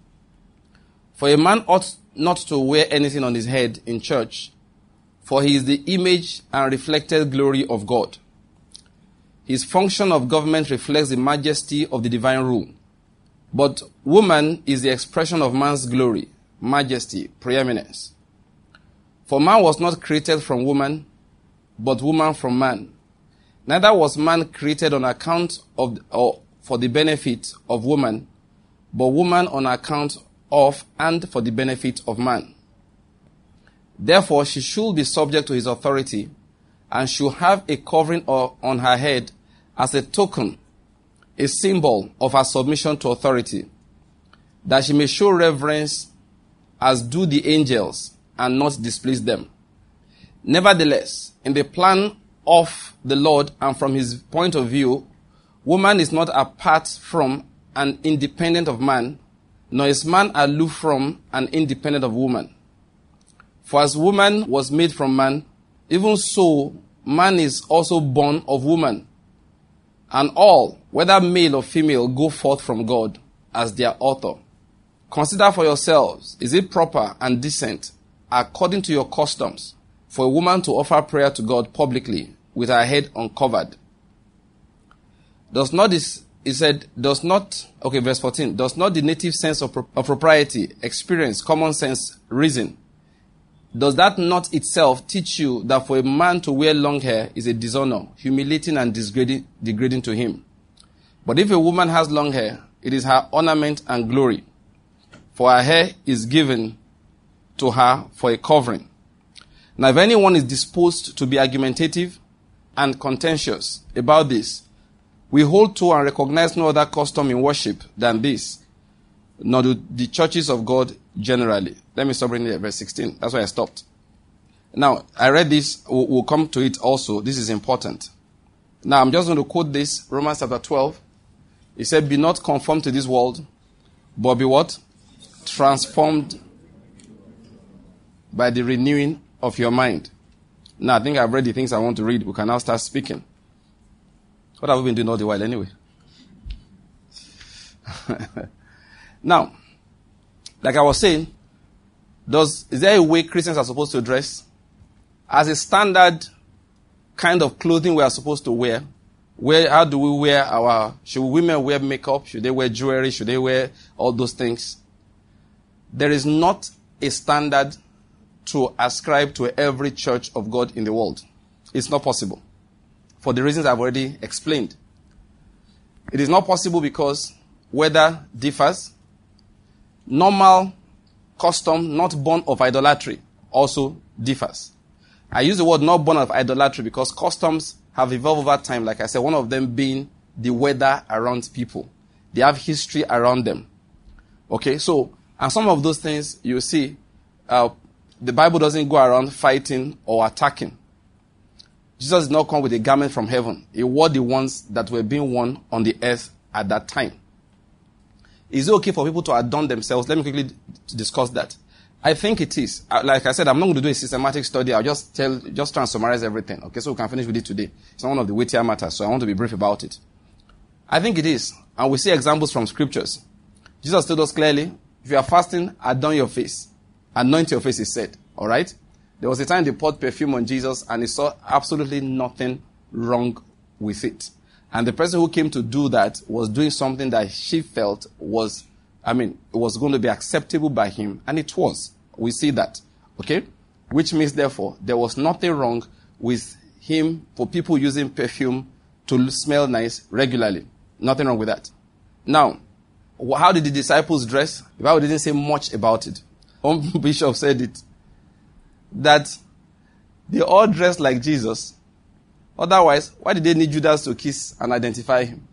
For a man ought not to wear anything on his head in church, for he is the image and reflected glory of God. His function of government reflects the majesty of the divine rule. But woman is the expression of man's glory, majesty, preeminence. For man was not created from woman, but woman from man. Neither was man created on account of or for the benefit of woman, but woman on account of and for the benefit of man. Therefore, she should be subject to his authority, and should have a covering on her head as a token, a symbol of her submission to authority, that she may show reverence as do the angels and not displease them. Nevertheless, in the plan of the Lord and from his point of view, woman is not apart from and independent of man, nor is man aloof from and independent of woman. For as woman was made from man, even so man is also born of woman. And all, whether male or female, go forth from God as their author. Consider for yourselves, is it proper and decent, according to your customs, for a woman to offer prayer to God publicly with her head uncovered? Does not this, he said, does not, okay, verse fourteen, does not the native sense of, pro- of propriety, experience, common sense, reason, does that not itself teach you that for a man to wear long hair is a dishonor, humiliating and degrading, degrading to him? But if a woman has long hair, it is her ornament and glory, for her hair is given to her for a covering. Now, if anyone is disposed to be argumentative and contentious about this, we hold to and recognize no other custom in worship than this, nor do the churches of God generally. Let me stop reading there, verse sixteen. That's why I stopped. Now, I read this. We'll, we'll come to it also. This is important. Now, I'm just going to quote this. Romans chapter twelve. He said, be not conformed to this world, but be what? Transformed by the renewing of your mind. Now, I think I've read the things I want to read. We can now start speaking. What have we been doing all the while anyway? Now, like I was saying, does is there a way Christians are supposed to dress? As a standard kind of clothing we are supposed to wear, where how do we wear our, should women wear makeup? Should they wear jewelry? Should they wear all those things? There is not a standard to ascribe to every church of God in the world. It's not possible. For the reasons I've already explained. It is not possible because weather differs. Normal custom, not born of idolatry, also differs. I use the word not born of idolatry because customs have evolved over time. Like I said, one of them being the weather around people. They have history around them. Okay, so, and some of those things you see, uh, the Bible doesn't go around fighting or attacking. Jesus did not come with a garment from heaven. He wore the ones that were being worn on the earth at that time. Is it okay for people to adorn themselves? Let me quickly discuss that. I think it is. Like I said, I'm not going to do a systematic study. I'll just tell, just try and summarize everything. Okay, so we can finish with it today. It's not one of the weightier matters, so I want to be brief about it. I think it is. And we see examples from scriptures. Jesus told us clearly, if you are fasting, adorn your face. Anoint your face, he said. All right? There was a time they poured perfume on Jesus and he saw absolutely nothing wrong with it. And the person who came to do that was doing something that she felt was, I mean, it was going to be acceptable by him. And it was. We see that. Okay? Which means, therefore, there was nothing wrong with him for people using perfume to smell nice regularly. Nothing wrong with that. Now, how did the disciples dress? The Bible didn't say much about it. One bishop said it. That they all dressed like Jesus. Otherwise, why did they need Judas to kiss and identify him?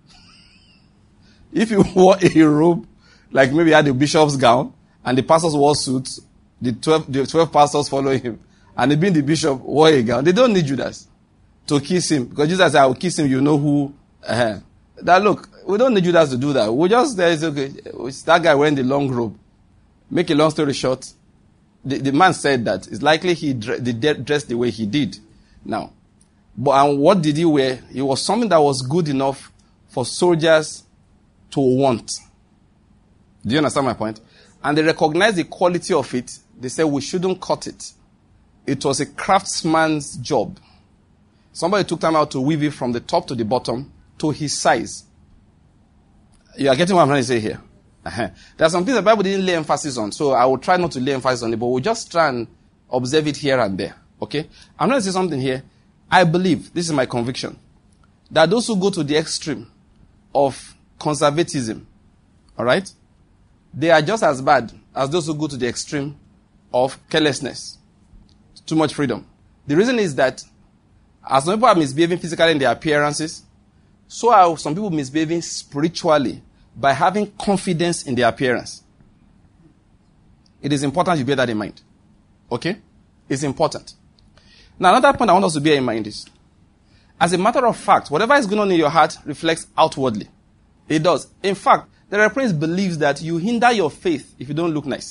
If you wore a robe, like maybe you had a bishop's gown, and the pastors wore suits, the twelve, the twelve pastors follow him, and they being the bishop wore a gown, they don't need Judas to kiss him. Because Jesus said, I will kiss him, you know who. Uh-huh. That look, we don't need Judas to do that. We just, there is okay, it's that guy wearing the long robe. Make a long story short, The, the man said that it's likely he dre- dressed the way he did. Now, but and what did he wear? It was something that was good enough for soldiers to want. Do you understand my point? And they recognized the quality of it. They said we shouldn't cut it. It was a craftsman's job. Somebody took time out to weave it from the top to the bottom to his size. You are getting what I'm trying to say here? Uh-huh. There are some things the Bible didn't lay emphasis on, so I will try not to lay emphasis on it, but we'll just try and observe it here and there. Okay? I'm going to say something here. I believe, this is my conviction, that those who go to the extreme of conservatism, all right, they are just as bad as those who go to the extreme of carelessness. Too much freedom. The reason is that as some people are misbehaving physically in their appearances, so are some people misbehaving spiritually by having confidence in their appearance. It is important you bear that in mind. Okay? It's important. Now, another point I want us to bear in mind is, as a matter of fact, whatever is going on in your heart reflects outwardly. It does. In fact, the Reverend Prince believes that you hinder your faith if you don't look nice.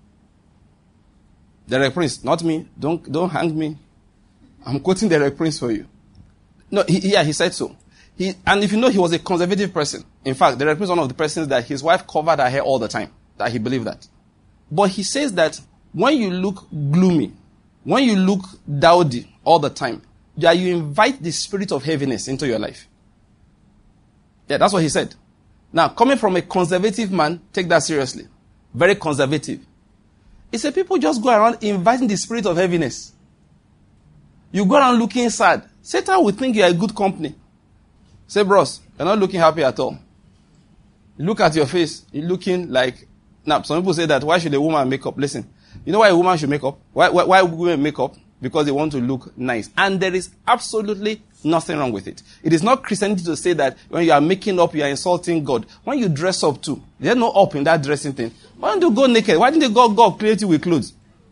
The Reverend Prince, not me. Don't, don't hang me. I'm quoting the Reverend Prince for you. No, he, yeah, he said so. He, and if you know, he was a conservative person. In fact, the Reverend Prince was one of the persons that his wife covered her hair all the time. that he believed that. But he says that when you look gloomy, when you look dowdy all the time, that you invite the spirit of heaviness into your life. Yeah, that's what he said. Now, coming from a conservative man, take that seriously. Very conservative. He said people just go around inviting the spirit of heaviness. You go around looking sad. Satan will think you are a good company. Say, bros, you're not looking happy at all. You look at your face, you're looking like... Now, some people say that, why should a woman make up? Listen, you know why a woman should make up? Why, why, why women make up? Because they want to look nice. And there is absolutely nothing wrong with it. It is not Christianity to say that when you are making up, you are insulting God. When you dress up too, there's no up in that dressing thing. Why don't you go naked? Why didn't God, God create you with clothes?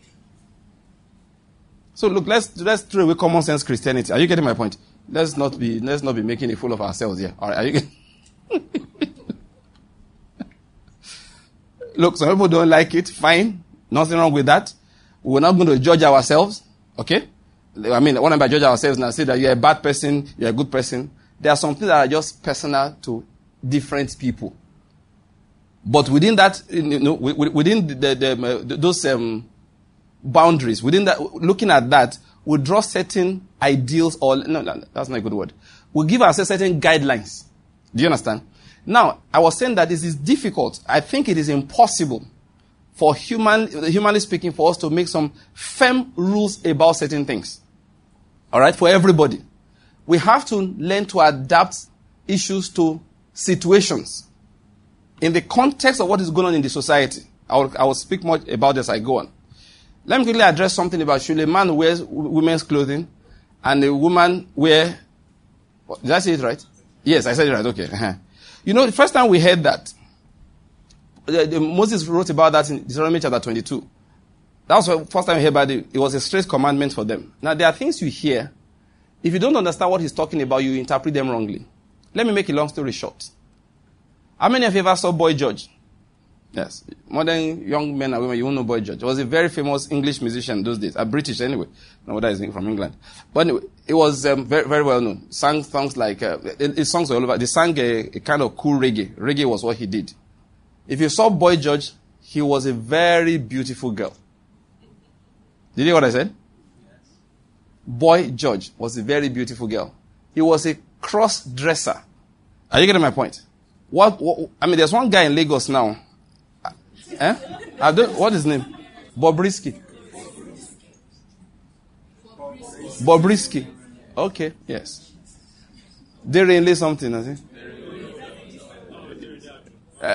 So look, let's let's throw away common sense Christianity. Are you getting my point? Let's not be let's not be making a fool of ourselves here. All right, are you getting... Look, some people don't like it. Fine. Nothing wrong with that. We're not going to judge ourselves. Okay? I mean, when I judge ourselves and I say that you're a bad person, you're a good person, there are some things that are just personal to different people. But within that, you know, within the, the, the, those um, boundaries, within that, looking at that, we draw certain ideals or, no, no, that's not a good word. We give ourselves certain guidelines. Do you understand? Now, I was saying that this is difficult. I think it is impossible for human, humanly speaking, for us to make some firm rules about certain things. All right, for everybody. We have to learn to adapt issues to situations in the context of what is going on in the society. I will, I will speak much about this as I go on. Let me quickly address something about should a man wear women's clothing and a woman wear... Did I say it right? Yes, I said it right. Okay. Uh-huh. You know, the first time we heard that, the, the, Moses wrote about that in Deuteronomy chapter twenty-two. That was the first time we heard about it. It was a straight commandment for them. Now, there are things you hear. If you don't understand what he's talking about, you interpret them wrongly. Let me make a long story short. How many of you ever saw Boy George? Yes. Modern young men and women, you won't know Boy George. He was a very famous English musician those days. A British anyway. No whether he's from England. But anyway, it was um, very, very well known. Sang songs like, uh, his songs were all over. They sang a, a kind of cool reggae. Reggae was what he did. If you saw Boy George, he was a very beautiful girl. Did you hear what I said? Yes. Boy George was a very beautiful girl. He was a cross-dresser. Are you getting my point? What, what I mean, there's one guy in Lagos now. Eh? I don't, what is his name? Bobrisky. Bobrisky. Okay, yes. They really something, I think. Uh,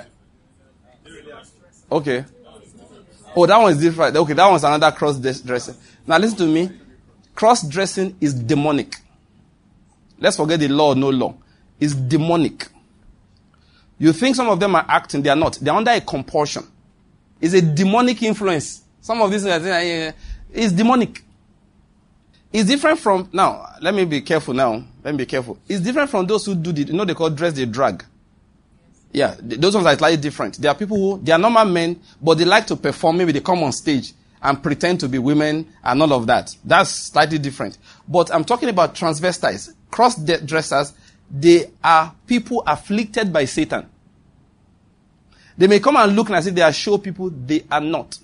okay. Oh, that one is different. Okay, that one's another cross-dressing. Now listen to me. Cross-dressing is demonic. Let's forget the law or no law. It's demonic. You think some of them are acting, they are not. They are under a compulsion. It's a demonic influence. Some of these things are saying, it's demonic. It's different from, now, let me be careful now. Let me be careful. It's different from those who do the, you know, they call dress the drag. Yeah, those ones are slightly different. There are people who, they are normal men, but they like to perform. Maybe they come on stage and pretend to be women and all of that. That's slightly different. But I'm talking about transvestites, cross-dressers. They are people afflicted by Satan. They may come and look as if they are show people, they are not.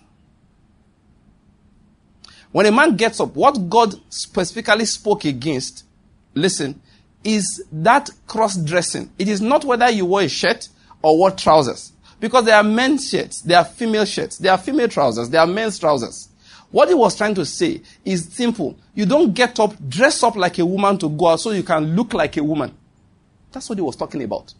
When a man gets up, what God specifically spoke against, listen, is that cross-dressing. It is not whether you wear a shirt or wear trousers. Because there are men's shirts, there are female shirts, there are female trousers, there are men's trousers. What he was trying to say is simple. You don't get up, dress up like a woman to go out so you can look like a woman. That's what he was talking about.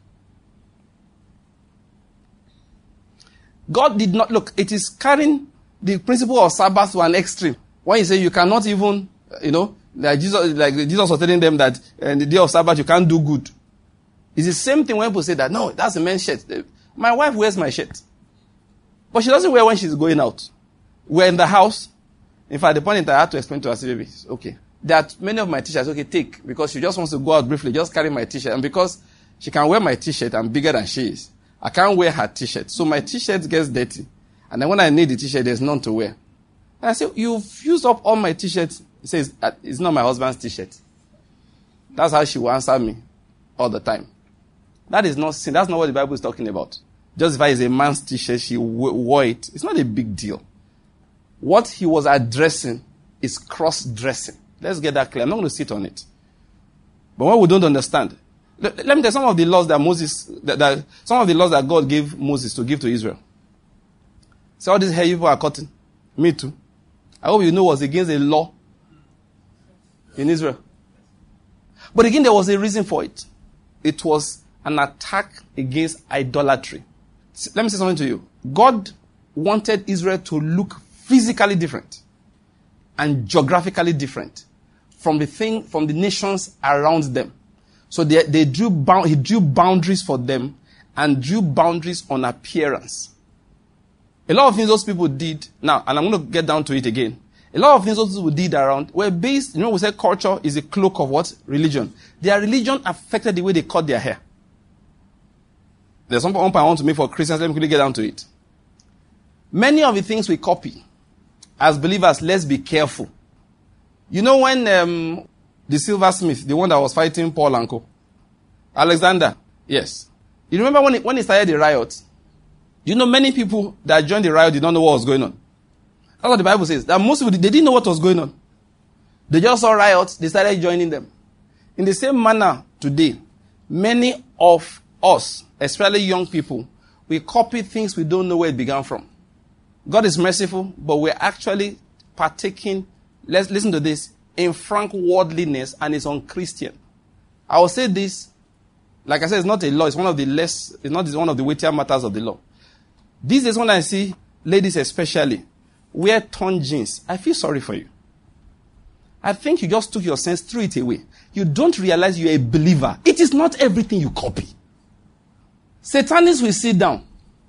God did not, look, it is carrying the principle of Sabbath to an extreme. When you say you cannot even, you know, like Jesus, like Jesus was telling them that in the day of Sabbath you can't do good. It's the same thing when people say that, no, that's a men's shirt. My wife wears my shirt. But she doesn't wear when she's going out. We're in the house. In fact, the point in time I had to explain to her, say, baby, okay. There are many of my t-shirts, okay, take. Because she just wants to go out briefly, just carry my t-shirt. And because she can wear my t-shirt, I'm bigger than she is. I can't wear her t-shirt. So my t-shirt gets dirty. And then when I need the t-shirt, there's none to wear. And I say, you've used up all my t-shirts. He says, it's not my husband's t-shirt. That's how she will answer me all the time. That is not sin. That's not what the Bible is talking about. Just if it's a man's t-shirt, she wore it. It's not a big deal. What he was addressing is cross-dressing. Let's get that clear. I'm not going to sit on it. But what we don't understand, let, let me tell you some of the laws that Moses, that, that some of the laws that God gave Moses to give to Israel. So all these hair people are cutting. Me too. I hope you know it was against the law in Israel. But again, there was a reason for it. It was an attack against idolatry. Let me say something to you. God wanted Israel to look physically different and geographically different from the thing, from the nations around them. So they, they drew bound, he drew boundaries for them and drew boundaries on appearance. A lot of things those people did, now, and I'm going to get down to it again. A lot of things those people did around were based, you know, we say culture is a cloak of what? Religion. Their religion affected the way they cut their hair. There's one point I want to make for Christians. Let me quickly get down to it. Many of the things we copy, as believers, let's be careful. You know when um, the silversmith, the one that was fighting Paul and Co. Alexander, yes. You remember when he, when he started the riot? You know many people that joined the riot did not know what was going on. That's what the Bible says. That most people, they didn't know what was going on. They just saw riots, they started joining them. In the same manner today, many of us, especially young people, we copy things we don't know where it began from. God is merciful, but we're actually partaking, let's listen to this, in frank worldliness, and it's unchristian. I will say this, like I said, it's not a law, it's one of the less, it's not one of the weightier matters of the law. These days when I see ladies especially wear torn jeans, I feel sorry for you. I think you just took your sense, threw it away. You don't realize you're a believer. It is not everything you copy. Satanists will sit down,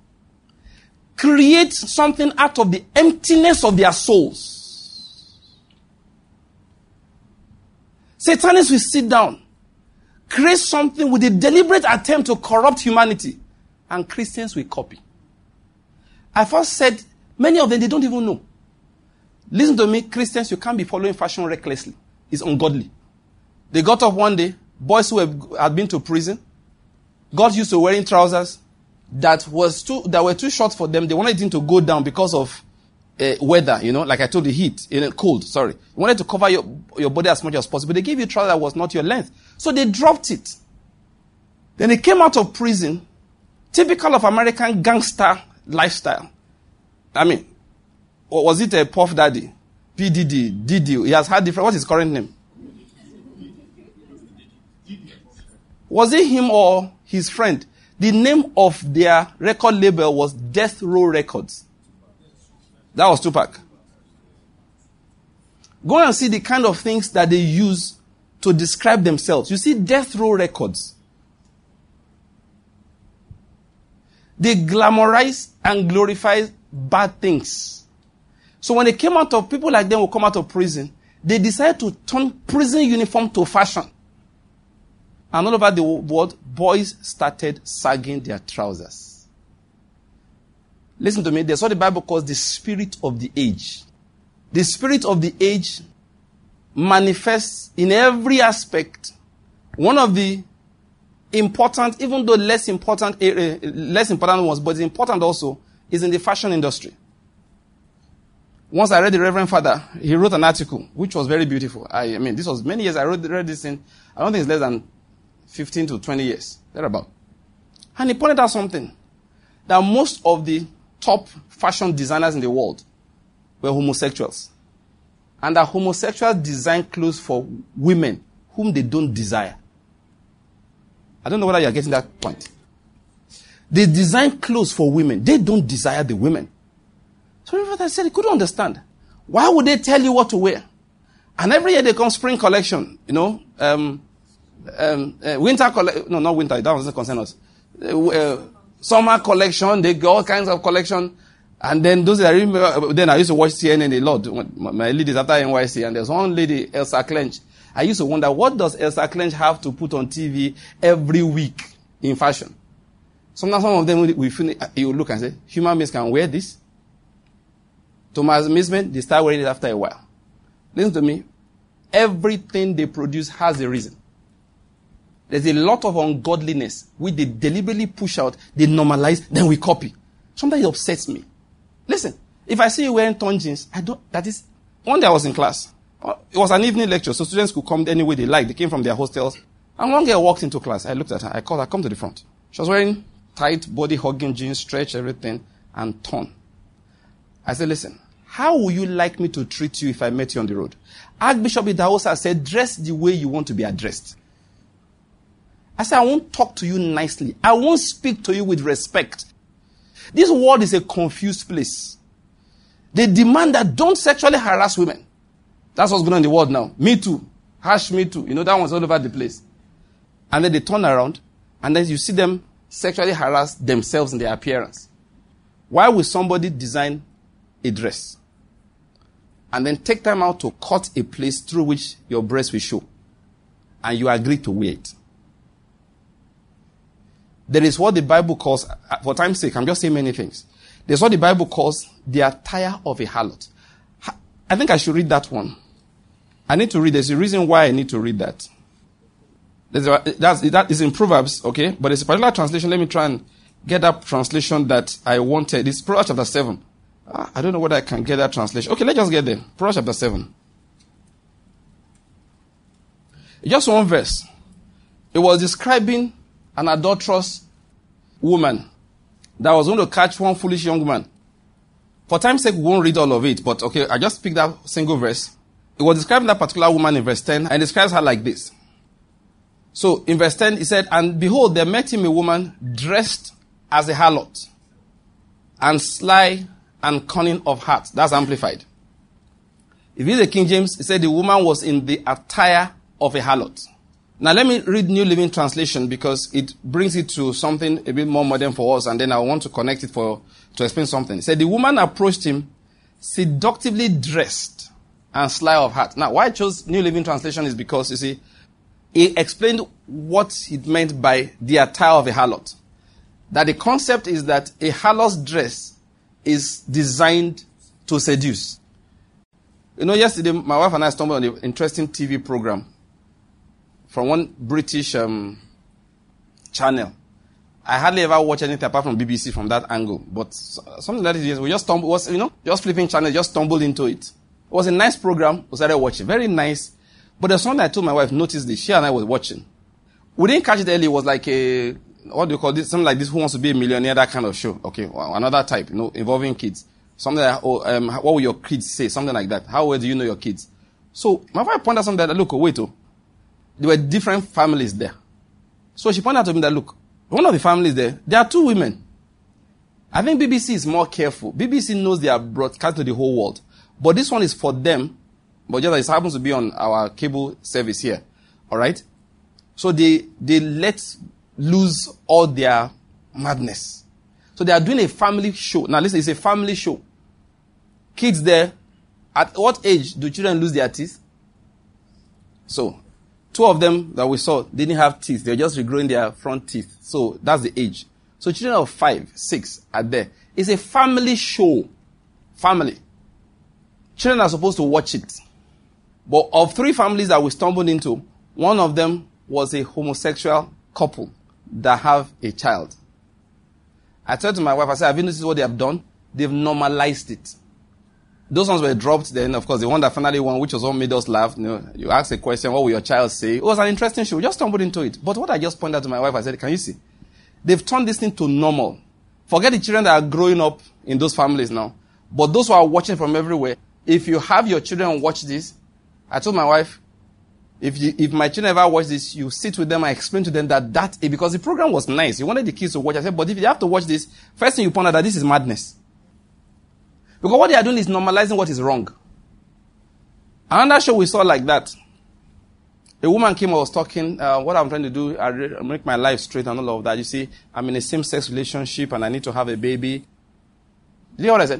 create something out of the emptiness of their souls. Satanists will sit down, create something with a deliberate attempt to corrupt humanity, and Christians will copy. I first said, many of them, they don't even know. Listen to me, Christians, you can't be following fashion recklessly. It's ungodly. They got up one day, boys who have, had been to prison, got used to wearing trousers that was too that were too short for them. They wanted them to go down because of uh, weather, you know, like I told the heat, in cold, sorry. You wanted to cover your, your body as much as possible. They gave you a trouser that was not your length. So they dropped it. Then they came out of prison, typical of American gangster lifestyle. I mean, or was it a Puff Daddy? P. Diddy, Diddy. He has had different, what's his current name? Was it him or his friend? The name of their record label was Death Row Records. That was Tupac. Go and see the kind of things that they use to describe themselves. You see, Death Row Records. They glamorize and glorify bad things. So when they came out of, people like them will come out of prison, they decided to turn prison uniform to fashion. And all over the world, boys started sagging their trousers. Listen to me, that's what the Bible calls the spirit of the age. The spirit of the age manifests in every aspect. One of the important, even though less important, uh, less important ones, but it's important also, is in the fashion industry. Once I read the Reverend Father, he wrote an article, which was very beautiful. I, I mean, this was many years, I read, read this in, I don't think it's less than fifteen to twenty years, thereabout. And he pointed out something, that most of the top fashion designers in the world were homosexuals. And that homosexuals design clothes for women whom they don't desire. I don't know whether you're getting that point. They design clothes for women. They don't desire the women. So everybody said he couldn't understand. Why would they tell you what to wear? And every year they come spring collection, you know, um, um, uh, winter collection, no, not winter, that doesn't concern us. Uh, uh, summer collection, they got all kinds of collection. And then those that I remember, then I used to watch C N N a lot. My ladies after N Y C, and there's one lady, Elsa Clench. I used to wonder, what does Elsa Clench have to put on T V every week in fashion? Sometimes some of them, we finish, you look and say, human beings can wear this. To my amazement, they start wearing it after a while. Listen to me. Everything they produce has a reason. There's a lot of ungodliness which they deliberately push out, they normalize, then we copy. Sometimes it upsets me. Listen, if I see you wearing torn jeans, I don't, that is, one day I was in class. It was an evening lecture, so students could come any way they like. They came from their hostels. And one girl walked into class. I looked at her. I called her, come to the front. She was wearing tight, body-hugging jeans, stretch, everything, and torn. I said, listen, how would you like me to treat you if I met you on the road? Archbishop Idahosa said, dress the way you want to be addressed. I said, I won't talk to you nicely. I won't speak to you with respect. This world is a confused place. They demand that don't sexually harass women. That's what's going on in the world now. Me too. Hash me too. You know, that one's all over the place. And then they turn around, and then you see them sexually harass themselves in their appearance. Why would somebody design a dress and then take time out to cut a place through which your breast will show, and you agree to wear it? There is what the Bible calls, for time's sake, I'm just saying many things. There's what the Bible calls the attire of a harlot. I think I should read that one. I need to read. There's a reason why I need to read that. There's a, that's, that is in Proverbs, okay? But it's a particular translation. Let me try and get that translation that I wanted. It's Proverbs chapter seven. Ah, I don't know whether I can get that translation. Okay, let's just get there. Proverbs chapter seven. Just one verse. It was describing an adulterous woman that was going to catch one foolish young man. For time's sake, we won't read all of it, but okay, I just picked that single verse. It was describing that particular woman in verse ten, and it describes her like this. So, in verse ten, it said, and behold, there met him a woman dressed as a harlot, and sly and cunning of heart. That's amplified. If it's the King James, it said the woman was in the attire of a harlot. Now, let me read New Living Translation because it brings it to something a bit more modern for us, and then I want to connect it for to explain something. It said, the woman approached him, seductively dressed and sly of heart. Now, why I chose New Living Translation is because, you see, it explained what it meant by the attire of a harlot. That the concept is that a harlot's dress is designed to seduce. You know, yesterday, my wife and I stumbled on an interesting T V program from one British um, channel. I hardly ever watch anything apart from B B C from that angle. But something like this, we just stumbled, was, you know, just flipping channels, just stumbled into it. It was a nice program. We started watching. Very nice. But there's something I told my wife, noticed this. She and I was watching. We didn't catch it early. It was like a, what do you call this? Something like this, Who Wants to Be a Millionaire, that kind of show. Okay, well, another type, you know, involving kids. Something like, oh, um, what will your kids say? Something like that. How well do you know your kids? So my wife pointed out something that, look, oh, wait, oh. There were different families there. So she pointed out to me that, look, one of the families there, there are two women. I think B B C is more careful. B B C knows they are broadcast to the whole world. But this one is for them. But just as it happens to be on our cable service here. All right? So they, they let loose all their madness. So they are doing a family show. Now listen, it's a family show. Kids there. At what age do children lose their teeth? So, two of them that we saw didn't have teeth. They were just regrowing their front teeth. So that's the age. So children of five, six are there. It's a family show. Family. Children are supposed to watch it. But of three families that we stumbled into, one of them was a homosexual couple that have a child. I said to my wife, I said, have you noticed what they have done? They've normalized it. Those ones were dropped then, of course, the one that finally won, which was what made us laugh. You know, you ask a question, what will your child say? It was an interesting show. We just stumbled into it. But what I just pointed out to my wife, I said, can you see? They've turned this thing to normal. Forget the children that are growing up in those families now. But those who are watching from everywhere, if you have your children watch this, I told my wife, if you, if my children ever watch this, you sit with them and explain to them that that, because the program was nice. You wanted the kids to watch. I said, but if you have to watch this, first thing you point out that this is madness. Because what they are doing is normalizing what is wrong. Another show we saw like that. A woman came and was talking, uh, what I'm trying to do, I re- make my life straight and all of that. You see, I'm in a same-sex relationship and I need to have a baby. Did you hear what I said?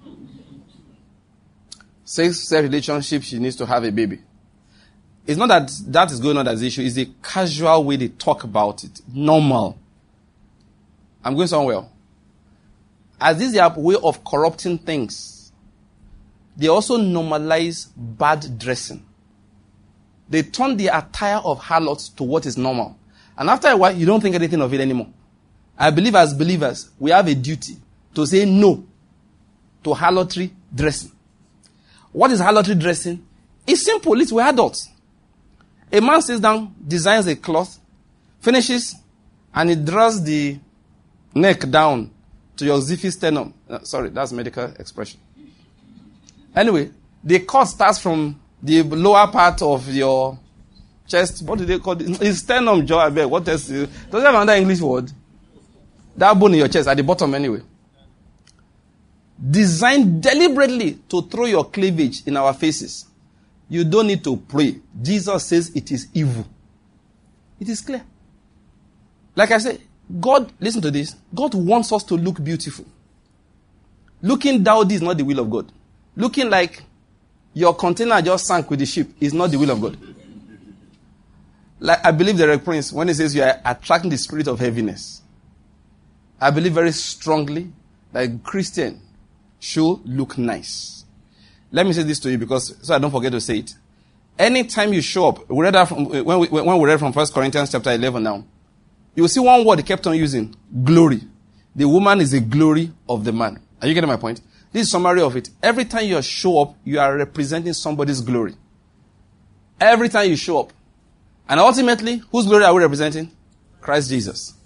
Same-sex relationship, she needs to have a baby. It's not that that is going on as the issue. It's the casual way they talk about it. Normal. I'm going somewhere. As this is their way of corrupting things, they also normalize bad dressing. They turn the attire of harlots to what is normal. And after a while, you don't think anything of it anymore. I believe as believers, we have a duty to say no to harlotry dressing. What is harlotry dressing? It's simple. It's we're adults. A man sits down, designs a cloth, finishes, and he draws the neck down to your zippy sternum. Uh, sorry, that's medical expression. Anyway, the cut starts from the lower part of your chest. What do they call it? It's sternum, jaw, I beg. What else? Does it have another English word? That bone in your chest, at the bottom anyway. Designed deliberately to throw your cleavage in our faces. You don't need to pray. Jesus says it is evil. It is clear. Like I said, God, listen to this. God wants us to look beautiful. Looking dowdy is not the will of God. Looking like your container just sank with the ship is not the will of God. Like I believe the Reverend Prince, when he says you are attracting the spirit of heaviness, I believe very strongly that a Christian should look nice. Let me say this to you because so I don't forget to say it. Anytime you show up, we read that from, when, we, when we read from First Corinthians chapter eleven now, you will see one word he kept on using, glory. The woman is the glory of the man. Are you getting my point? This is a summary of it. Every time you show up, you are representing somebody's glory. Every time you show up. And ultimately, whose glory are we representing? Christ Jesus.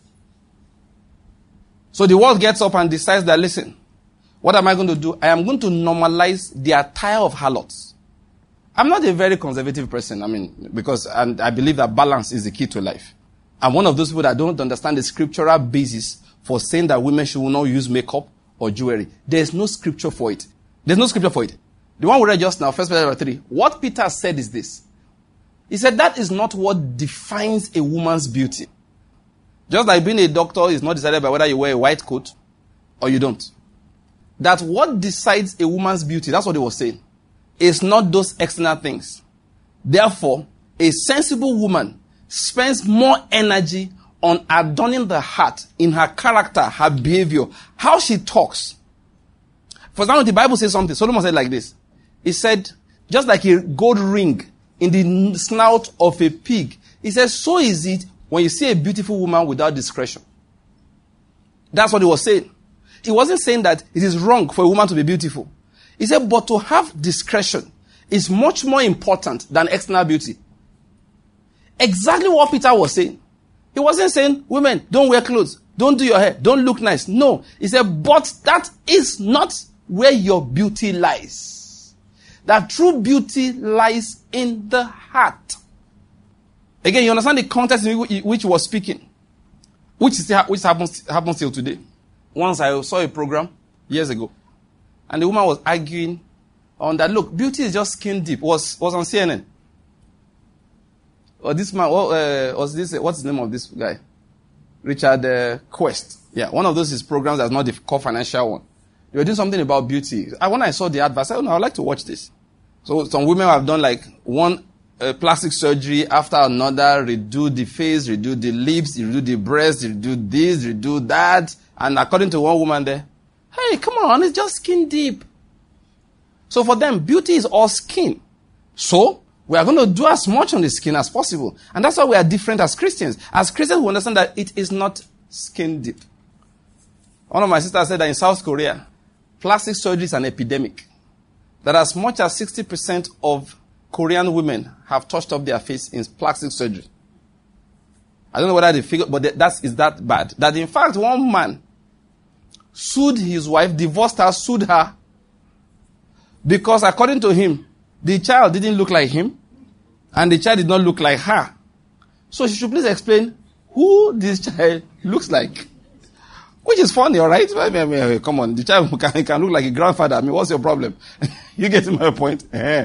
So the world gets up and decides that, listen, what am I going to do? I am going to normalize the attire of harlots. I'm not a very conservative person, I mean, because and I believe that balance is the key to life. I'm one of those people that don't understand the scriptural basis for saying that women should not use makeup or jewelry. There's no scripture for it. There's no scripture for it. The one we read just now, First Peter three, what Peter said is this. He said that is not what defines a woman's beauty. Just like being a doctor is not decided by whether you wear a white coat or you don't. That what decides a woman's beauty, that's what he was saying, is not those external things. Therefore, a sensible woman spends more energy on adorning the heart in her character, her behavior, how she talks. For example, the Bible says something. Solomon said like this. He said, just like a gold ring in the snout of a pig, he says, so is it when you see a beautiful woman without discretion. That's what he was saying. He wasn't saying that it is wrong for a woman to be beautiful. He said, but to have discretion is much more important than external beauty. Exactly what Peter was saying. He wasn't saying, women, don't wear clothes, don't do your hair, don't look nice. No. He said, but that is not where your beauty lies. That true beauty lies in the heart. Again, you understand the context in which he was speaking, which still which happens happens till today. Once I saw a program years ago, and the woman was arguing on that. Look, beauty is just skin deep. Was was on C N N. Or this man, what, uh, was this? Uh, what's the name of this guy? Richard uh, Quest. Yeah, one of those is programs that's not the core financial one. They were doing something about beauty. I, when I saw the advert, I said, oh, no, I'd like to watch this. So some women have done like one uh, plastic surgery after another, redo the face, redo the lips, redo the breast, redo this, redo that. And according to one woman there, hey, come on, it's just skin deep. So for them, beauty is all skin. So we are going to do as much on the skin as possible. And that's why we are different as Christians. As Christians, we understand that it is not skin deep. One of my sisters said that in South Korea, plastic surgery is an epidemic. That as much as sixty percent of Korean women have touched up their face in plastic surgery. I don't know whether they figure, but that is that bad. That in fact, one man sued his wife, divorced her, sued her, because according to him, the child didn't look like him, and the child did not look like her. So she should please explain who this child looks like. Which is funny, all right? I mean, I mean, come on, the child can, can look like a grandfather. I mean, what's your problem? You get my point?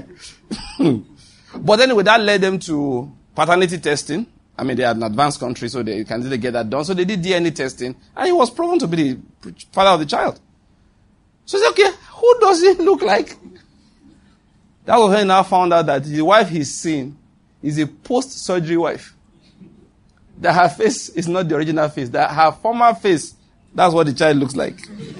But anyway, that led them to paternity testing. I mean, they are an advanced country, so they can easily get that done. So they did D N A testing, and he was proven to be the father of the child. So he said, okay, who does he look like? That was when he now found out that the wife he's seeing is a post-surgery wife. That her face is not the original face. That her former face, that's what the child looks like.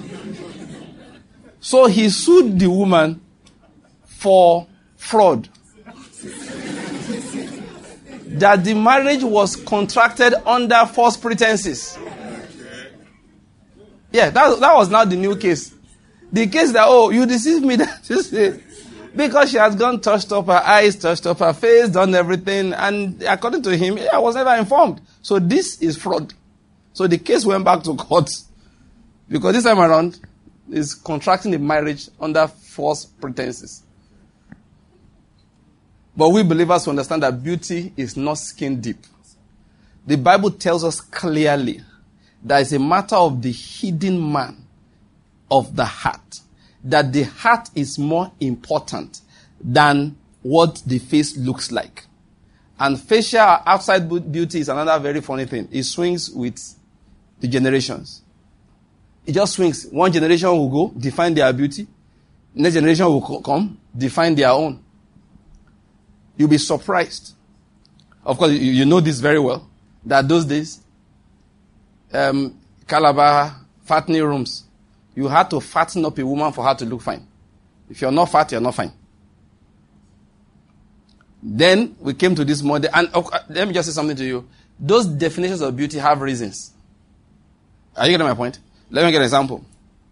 So he sued the woman for fraud. that the marriage was contracted under false pretenses. Yeah, that, that was not the new case. The case that, oh, you deceived me. Because she has gone, touched up her eyes, touched up her face, done everything. And according to him, I was never informed. So this is fraud. So the case went back to court. Because this time around, is contracting a marriage under false pretenses. But we believers understand that beauty is not skin deep. The Bible tells us clearly that it's a matter of the hidden man of the heart. That the heart is more important than what the face looks like. And facial outside beauty is another very funny thing. It swings with the generations. It just swings. One generation will go, define their beauty. Next generation will come, define their own. You'll be surprised. Of course, you, you know this very well. That those days, um, Calabar fattening rooms, you had to fatten up a woman for her to look fine. If you're not fat, you're not fine. Then we came to this model, and uh, let me just say something to you. Those definitions of beauty have reasons. Are you getting my point? Let me get an example.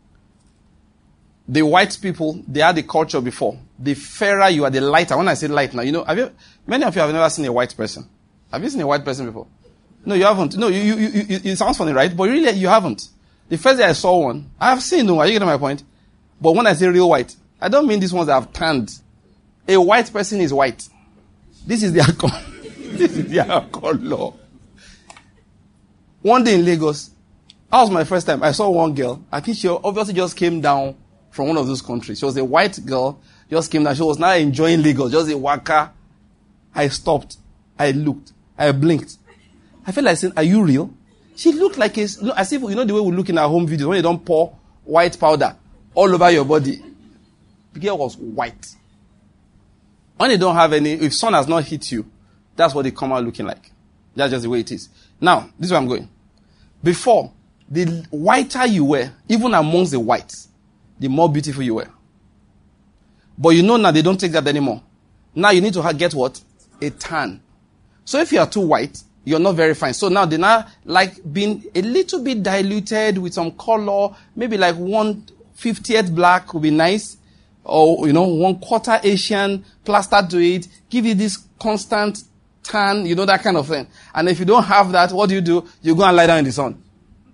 The white people, they had the culture before. The fairer you are, the lighter. When I say light now, you know, have you, many of you have never seen a white person. Have you seen a white person before? No, you haven't. No, you, you, you, you it sounds funny, right? But really, you haven't. The first day I saw one, I have seen no, are you getting my point? But when I say real white, I don't mean these ones that have tanned. A white person is white. This is their color. This is their color. One day in Lagos, that was my first time. I saw one girl. I think she obviously just came down from one of those countries. She was a white girl, just came down. She was now enjoying Lagos, just a waka. I stopped. I looked. I blinked. I felt like saying, are you real? She looked like a, as if, you know the way we look in our home videos, when you don't pour white powder all over your body. The girl was white. When you don't have any, if sun has not hit you, that's what they come out looking like. That's just the way it is. Now, this is where I'm going. Before, the whiter you were, even amongst the whites, the more beautiful you were. But you know now they don't take that anymore. Now you need to get what? A tan. So if you are too white, you're not very fine. So now they now like being a little bit diluted with some color, maybe like one fiftieth black would be nice. Or, you know, one quarter Asian plastered to it, give you this constant tan, you know, that kind of thing. And if you don't have that, what do you do? You go and lie down in the sun.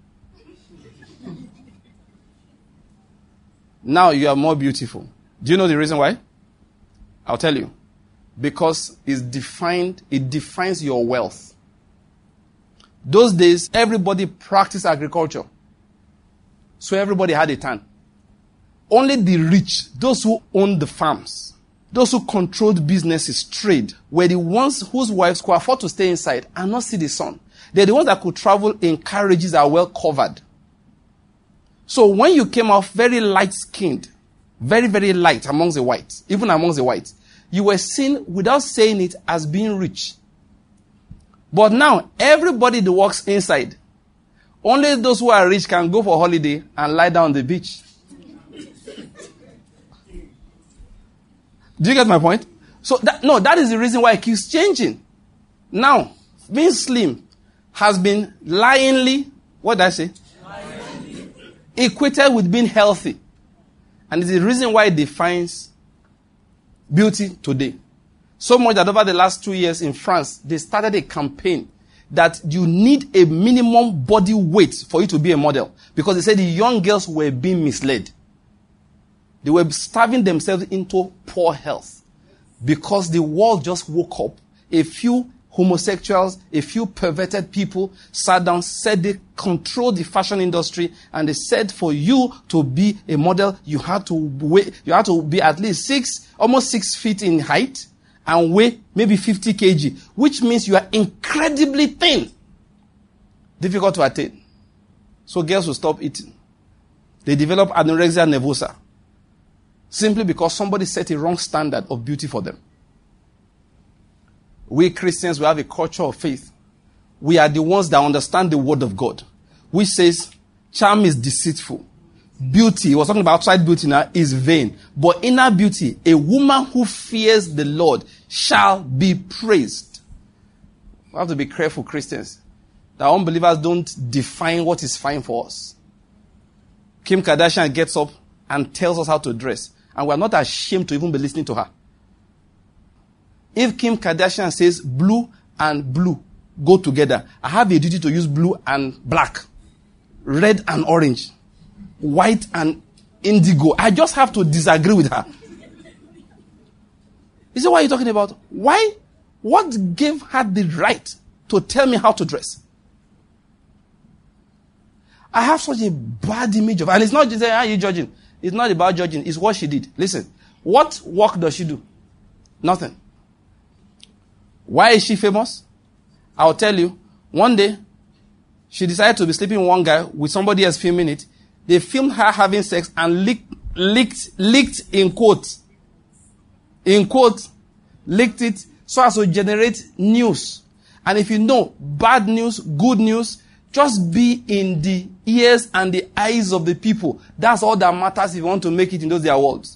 Now you are more beautiful. Do you know the reason why? I'll tell you. Because it's defined, it defines your wealth. Those days, everybody practiced agriculture. So everybody had a tan. Only the rich, those who owned the farms, those who controlled businesses, trade, were the ones whose wives could afford to stay inside and not see the sun. They're the ones that could travel in carriages that are well covered. So when you came off very light-skinned, very, very light amongst the whites, even amongst the whites, you were seen, without saying it, as being rich. But now, everybody that walks inside, only those who are rich can go for holiday and lie down on the beach. Do you get my point? So, that, no, that is the reason why it keeps changing. Now, being slim has been lyingly, what did I say? Lyingly. Equated with being healthy. And it's the reason why it defines beauty today. So much that over the last two years in France, they started a campaign that you need a minimum body weight for you to be a model. Because they said the young girls were being misled. They were starving themselves into poor health because the world just woke up. A few homosexuals, a few perverted people sat down, said they control the fashion industry, and they said for you to be a model, you had to weigh, you had to be at least six, almost six feet in height and weigh maybe fifty kilograms, which means you are incredibly thin. Difficult to attain. So girls will stop eating. They develop anorexia nervosa. Simply because somebody set a wrong standard of beauty for them. We Christians, we have a culture of faith. We are the ones that understand the word of God, which says, charm is deceitful. Beauty, we're talking about outside beauty now, is vain. But inner beauty, a woman who fears the Lord shall be praised. We have to be careful, Christians, that unbelievers don't define what is fine for us. Kim Kardashian gets up and tells us how to dress, and we are not ashamed to even be listening to her. If Kim Kardashian says blue and blue go together, I have a duty to use blue and black, red and orange, white and indigo. I just have to disagree with her. You see what you're talking about? Why? What gave her the right to tell me how to dress? I have such a bad image of her. And it's not just saying, are you judging? It's not about judging. It's what she did. Listen, what work does she do? Nothing. Why is she famous? I'll tell you. One day, she decided to be sleeping with one guy with somebody else filming it. They filmed her having sex and leaked, leaked, leaked in quotes. In quotes, leaked it so as to generate news. And if you know bad news, good news, just be in the ears and the eyes of the people. That's all that matters if you want to make it in those their worlds.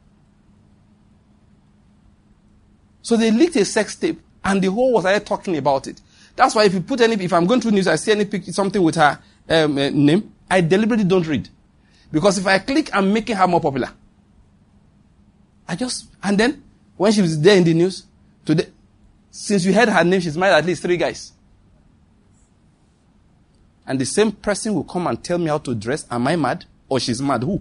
So they leaked a sex tape and the whole was started talking about it. That's why if you put any, if I'm going through news, I see any picture, something with her um, uh, name, I deliberately don't read. Because if I click, I'm making her more popular. I just, and then, when she was there in the news, today, since you heard her name, she's married at least three guys. And the same person will come and tell me how to dress. Am I mad? Or she's mad? Who?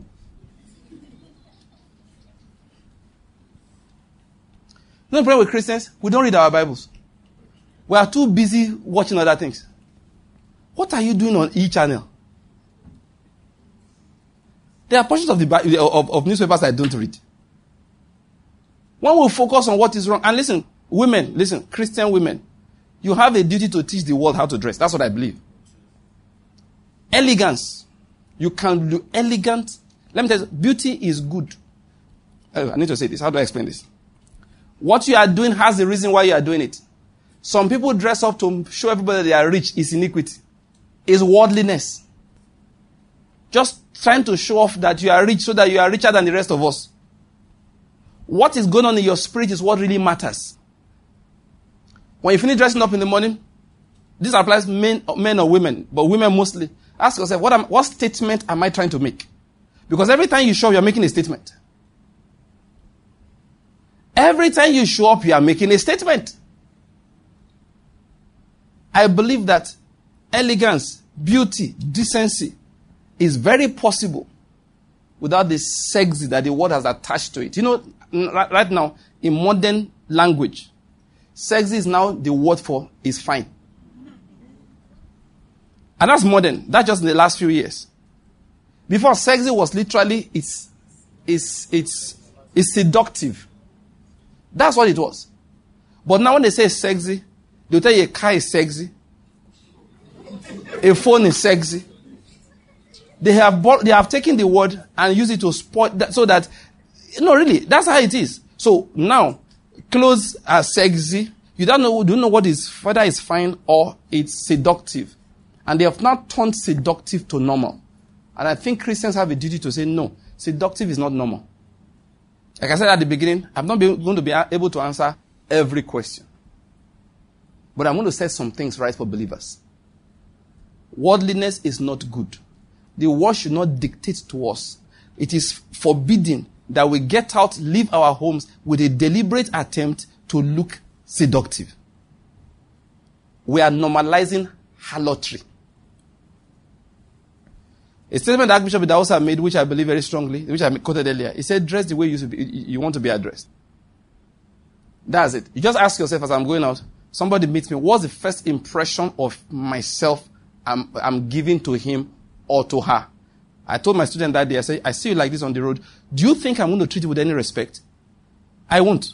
No problem with Christians. We don't read our Bibles. We are too busy watching other things. What are you doing on e-channel? There are portions of the of, of newspapers I don't read. When we focus on what is wrong, and listen, women, listen, Christian women, you have a duty to teach the world how to dress. That's what I believe. Elegance. You can do elegant. Let me tell you, beauty is good. Oh, I need to say this. How do I explain this? What you are doing has the reason why you are doing it. Some people dress up to show everybody they are rich. Is iniquity. Is worldliness. Just trying to show off that you are rich so that you are richer than the rest of us. What is going on in your spirit is what really matters. When you finish dressing up in the morning, this applies men, men or women, but women mostly. Ask yourself, what, am, what statement am I trying to make? Because every time you show up, you're making a statement. Every time you show up, you are making a statement. I believe that elegance, beauty, decency is very possible without the sexy that the word has attached to it. You know, right now, in modern language, sexy is now the word for is fine. And that's modern. That's just in the last few years. Before, sexy was literally, it's, it's, it's, it's seductive. That's what it was. But now when they say sexy, they'll tell you a car is sexy. A phone is sexy. They have bought, they have taken the word and used it to spoil that, so that, no, really, that's how it is. So now, clothes are sexy. You don't know, do you know what is, whether it's fine or it's seductive. And they have not turned seductive to normal. And I think Christians have a duty to say, no, seductive is not normal. Like I said at the beginning, I'm not going to be able to answer every question. But I'm going to set some things right for believers. Worldliness is not good. The world should not dictate to us. It is forbidden that we get out, leave our homes with a deliberate attempt to look seductive. We are normalizing harlotry. A statement that Archbishop Idahosa made, which I believe very strongly, which I quoted earlier, he said, dress the way you, be, you want to be addressed. That's it. You just ask yourself as I'm going out, somebody meets me, what's the first impression of myself I'm, I'm giving to him or to her? I told my student that day, I said, I see you like this on the road. Do you think I'm going to treat you with any respect? I won't.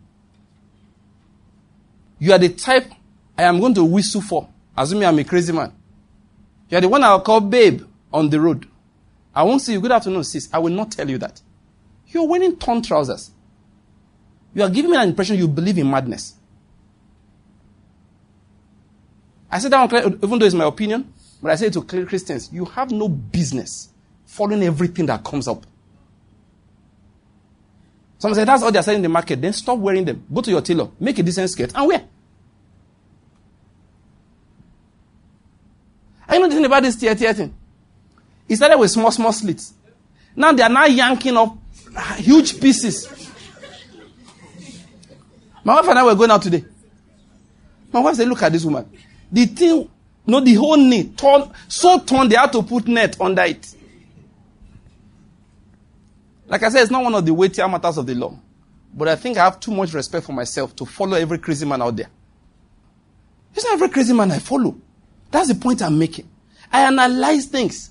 You are the type I am going to whistle for, assuming I'm a crazy man. You are the one I'll call babe on the road. I won't say you, good afternoon, sis. I will not tell you that. You're wearing torn trousers. You are giving me an impression you believe in madness. I said that one, even though it's my opinion, but I say to Christians, you have no business following everything that comes up. Someone said, that's all they're selling in the market. Then stop wearing them. Go to your tailor, make a decent skirt, and wear. you know the thing about this tear tear thing? It started with small, small slits. Now they are now yanking up huge pieces. My wife and I were going out today. My wife said, look at this woman. The thing, no, the whole knee, torn, so torn they had to put net under it. Like I said, it's not one of the weightier matters of the law. But I think I have too much respect for myself to follow every crazy man out there. It's not every crazy man I follow. That's the point I'm making. I analyze things.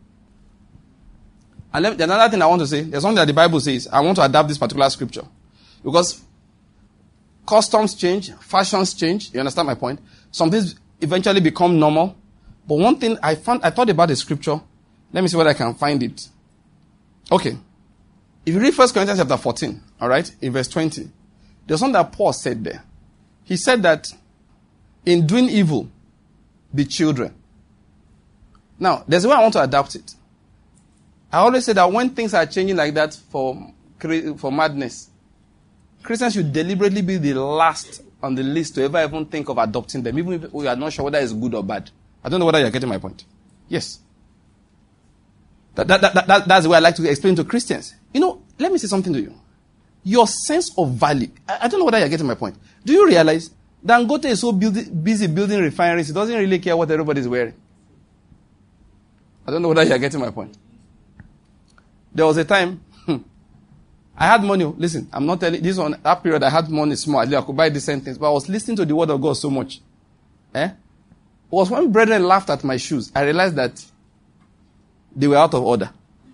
And then, another thing I want to say, there's something that the Bible says. I want to adapt this particular scripture. Because customs change, fashions change. You understand my point? Some things eventually become normal. But one thing I found, I thought about the scripture. Let me see whether I can find it. Okay. If you read First Corinthians chapter fourteen, all right, in verse twenty, there's something that Paul said there. He said that in doing evil, be children. Now, there's a way I want to adapt it. I always say that when things are changing like that for, for madness, Christians should deliberately be the last on the list to ever even think of adopting them, even if we are not sure whether it's good or bad. I don't know whether you're getting my point. Yes. That, that, that, that, that's the way I like to explain to Christians. You know, let me say something to you. Your sense of value, I, I don't know whether you're getting my point. Do you realize Dangote is so build, busy building refineries, he doesn't really care what everybody's wearing? I don't know whether you're getting my point. There was a time, I had money. Listen, I'm not telling this one, that period I had money small. I could buy decent things, but I was listening to the word of God so much. Eh? It was when brethren laughed at my shoes, I realized that they were out of order.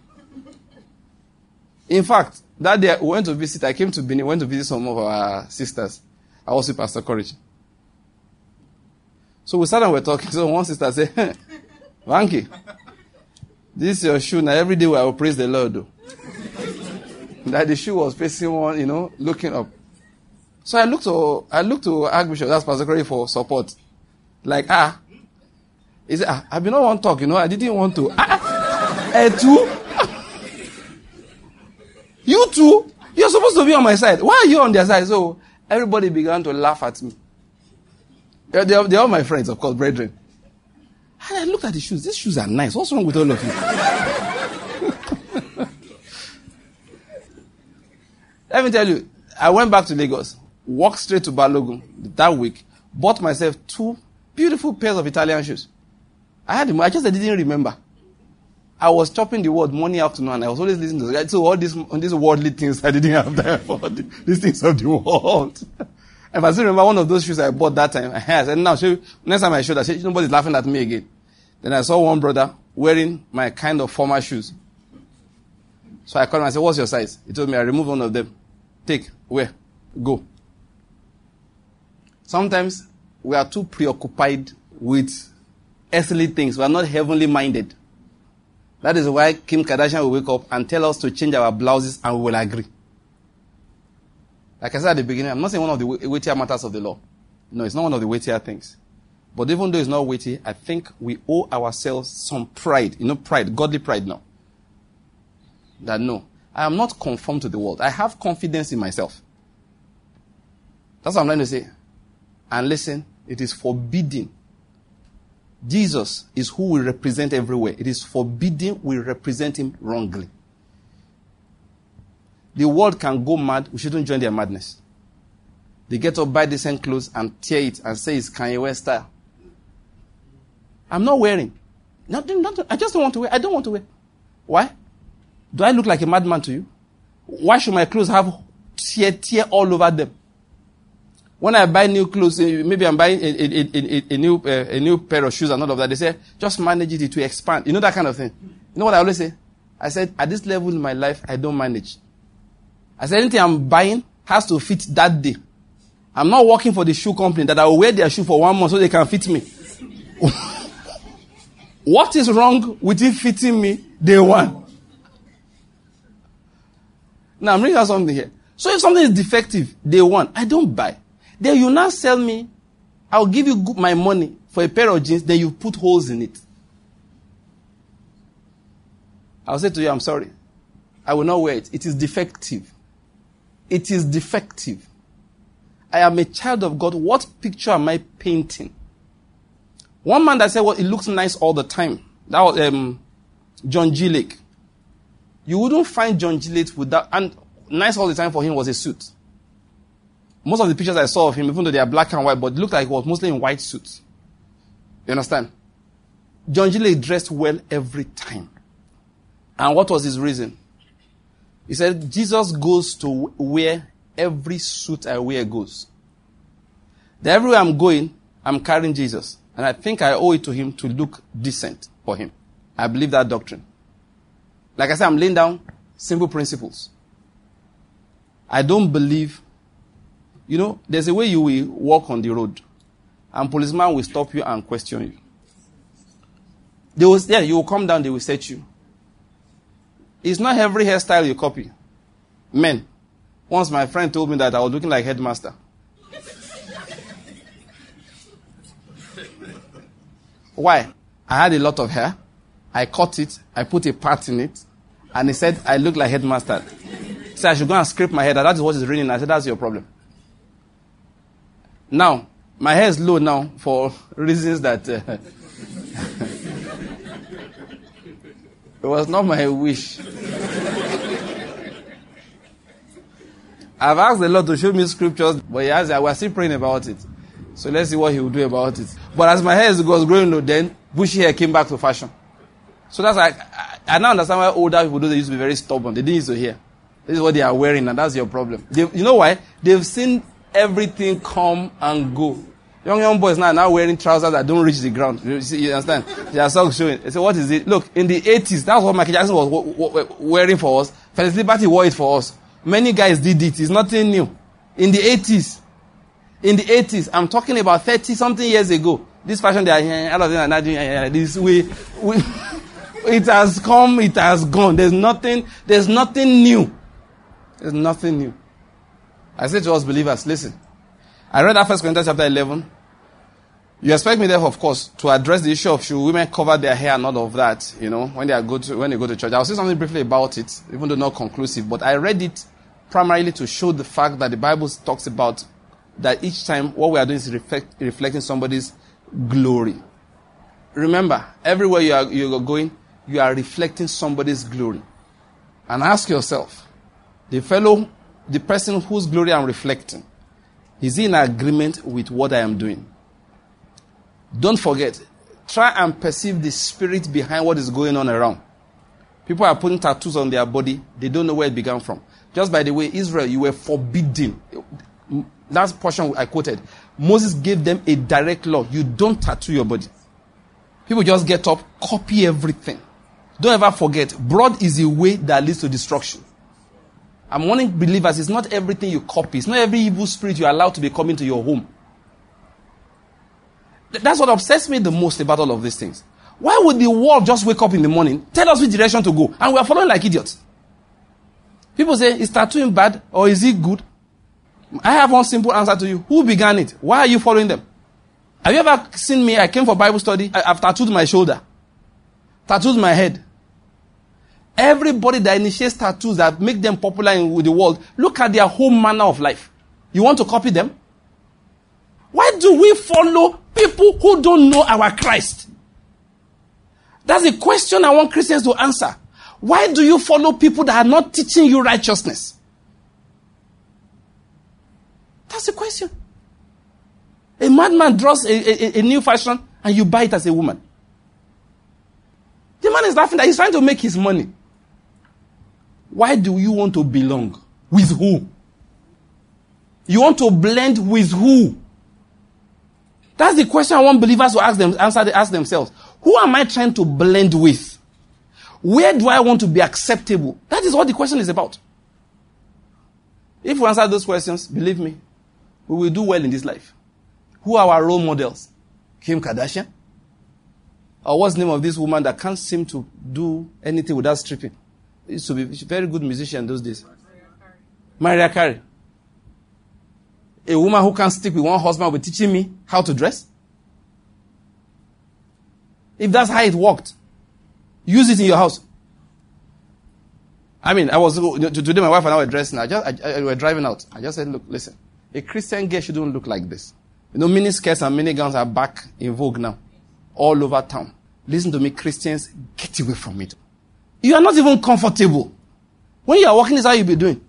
In fact, that day we went to visit, I came to Benin, went to visit some of our sisters. I was with Pastor Courage. So we sat and we were talking. So one sister said, Vanki, this is your shoe. Now every day we will praise the Lord. Though. That the shoe was facing one, you know, looking up. So I looked to, I looked to Archbishop, that's Pastor Courage, for support. Like, ah. He said, ah, I've been on one talk, you know, I didn't want to. Ah, eh, too? You too? You're supposed to be on my side. Why are you on their side? So everybody began to laugh at me. They're, they're, they're all my friends, of course, brethren. And I looked at the shoes. These shoes are nice. What's wrong with all of you? Let me tell you, I went back to Lagos, walked straight to Balogun that week, bought myself two beautiful pairs of Italian shoes. I had them. I just I didn't remember. I was chopping the word morning, afternoon, and I was always listening to the guy. So all these, these worldly things, I didn't have time for these things of the world. And I still remember one of those shoes I bought that time. I said, now, show you, next time I showed, I said, nobody's laughing at me again. Then I saw one brother wearing my kind of formal shoes. So I called him and I said, what's your size? He told me, I removed one of them. Take, wear, go. Sometimes we are too preoccupied with earthly things. We are not heavenly minded. That is why Kim Kardashian will wake up and tell us to change our blouses and we will agree. Like I said at the beginning, I'm not saying one of the weightier matters of the law. No, it's not one of the weightier things. But even though it's not weighty, I think we owe ourselves some pride. You know, pride, godly pride now. That no, I am not conformed to the world. I have confidence in myself. That's what I'm trying to say. And listen, it is forbidden. Jesus is who we represent everywhere. It is forbidden we represent him wrongly. The world can go mad. We shouldn't join their madness. They get up, buy decent clothes and tear it and say it's Kanye West style. I'm not wearing. Nothing, nothing. I just don't want to wear. I don't want to wear. Why? Do I look like a madman to you? Why should my clothes have tear, tear all over them? When I buy new clothes, maybe I'm buying a, a, a, a, new, uh, a new pair of shoes and all of that, they say, just manage it to expand. You know that kind of thing. You know what I always say? I said, at this level in my life, I don't manage. I said, anything I'm buying has to fit that day. I'm not working for the shoe company that I will wear their shoe for one month so they can fit me. What is wrong with it fitting me day one? Now, I'm reading out something here. So if something is defective day one, I don't buy. Then you now sell me, I'll give you my money for a pair of jeans, then you put holes in it. I'll say to you, I'm sorry. I will not wear it. It is defective. It is defective. I am a child of God. What picture am I painting? One man that said, well, it looks nice all the time. That was um, John G. Lake. You wouldn't find John G. Lake with that. And nice all the time for him was a suit. Most of the pictures I saw of him, even though they are black and white, but it looked like he was mostly in white suits. You understand? John G. Lake dressed well every time. And what was his reason? He said, Jesus goes to where every suit I wear goes. That everywhere I'm going, I'm carrying Jesus. And I think I owe it to him to look decent for him. I believe that doctrine. Like I said, I'm laying down simple principles. I don't believe, you know, there's a way you will walk on the road and policeman will stop you and question you. They will, yeah, you will come down, they will search you. It's not every hairstyle you copy. Men. Once my friend told me that I was looking like headmaster. Why? I had a lot of hair. I cut it. I put a part in it. And he said, I look like headmaster. He said, I should go and scrape my hair. That is what is raining. I said, that's your problem. Now, my hair is low now for reasons that... Uh, it was not my wish. I've asked the Lord to show me scriptures, but he has, we're still praying about it. So let's see what he will do about it. But as my hair was growing low, then bushy hair came back to fashion. So that's like, I, I now understand why older people do. They used to be very stubborn. They didn't used to hear. This is what they are wearing, and that's your problem. They, you know why? They've seen everything come and go. Young, young boys now are now wearing trousers that don't reach the ground. You, see, you understand? Their socks showing. They say, what is it? Look, in the eighties, that's what Michael Jackson was w- w- wearing for us. Felicity Liberty wore it for us. Many guys did it. It's nothing new. In the eighties, in the eighties, I'm talking about thirty-something years ago, this fashion they are here, all of them are not doing this way. We, it has come, it has gone. There's nothing, there's nothing new. There's nothing new. I say to us believers, listen. I read that First Corinthians chapter eleven. You expect me there, of course, to address the issue of should women cover their hair and all of that, you know, when they are go to when they go to church. I'll say something briefly about it, even though not conclusive. But I read it primarily to show the fact that the Bible talks about that each time what we are doing is reflect, reflecting somebody's glory. Remember, everywhere you are you are going, you are reflecting somebody's glory. And ask yourself, the fellow, the person whose glory I'm reflecting, is he in agreement with what I am doing? Don't forget, try and perceive the spirit behind what is going on around. People are putting tattoos on their body. They don't know where it began from. Just by the way, Israel, you were forbidden. Last portion I quoted. Moses gave them a direct law. You don't tattoo your body. People just get up, copy everything. Don't ever forget, blood is a way that leads to destruction. I'm warning believers, it's not everything you copy. It's not every evil spirit you allow to be coming to your home. That's what obsesses me the most about all of these things. Why would the world just wake up in the morning, tell us which direction to go, and we are following like idiots? People say, is tattooing bad or is it good? I have one simple answer to you. Who began it? Why are you following them? Have you ever seen me? I came for Bible study. I, I've tattooed my shoulder. Tattooed my head. Everybody that initiates tattoos that make them popular in with the world, look at their whole manner of life. You want to copy them? Why do we follow people who don't know our Christ? That's a question I want Christians to answer. Why do you follow people that are not teaching you righteousness? That's the question. A madman draws a, a, a new fashion and you buy it as a woman. The man is laughing that he's trying to make his money. Why do you want to belong? With who? You want to blend with who? That's the question I want believers to ask them, answer, ask themselves. Who am I trying to blend with? Where do I want to be acceptable? That is what the question is about. If we answer those questions, believe me, we will do well in this life. Who are our role models? Kim Kardashian? Or what's the name of this woman that can't seem to do anything without stripping? It used to be a very good musician those days. Mariah Carey. A woman who can't stick with one husband will be teaching me how to dress? If that's how it worked, use it in your house. I mean, I was today my wife and I were dressing. I just I, I, we were driving out. I just said, look, listen, a Christian girl shouldn't look like this. You know, mini skirts and mini gowns are back in vogue now. all over town. Listen to me, Christians, get away from it. You are not even comfortable. When you are walking, this is how you'll be doing.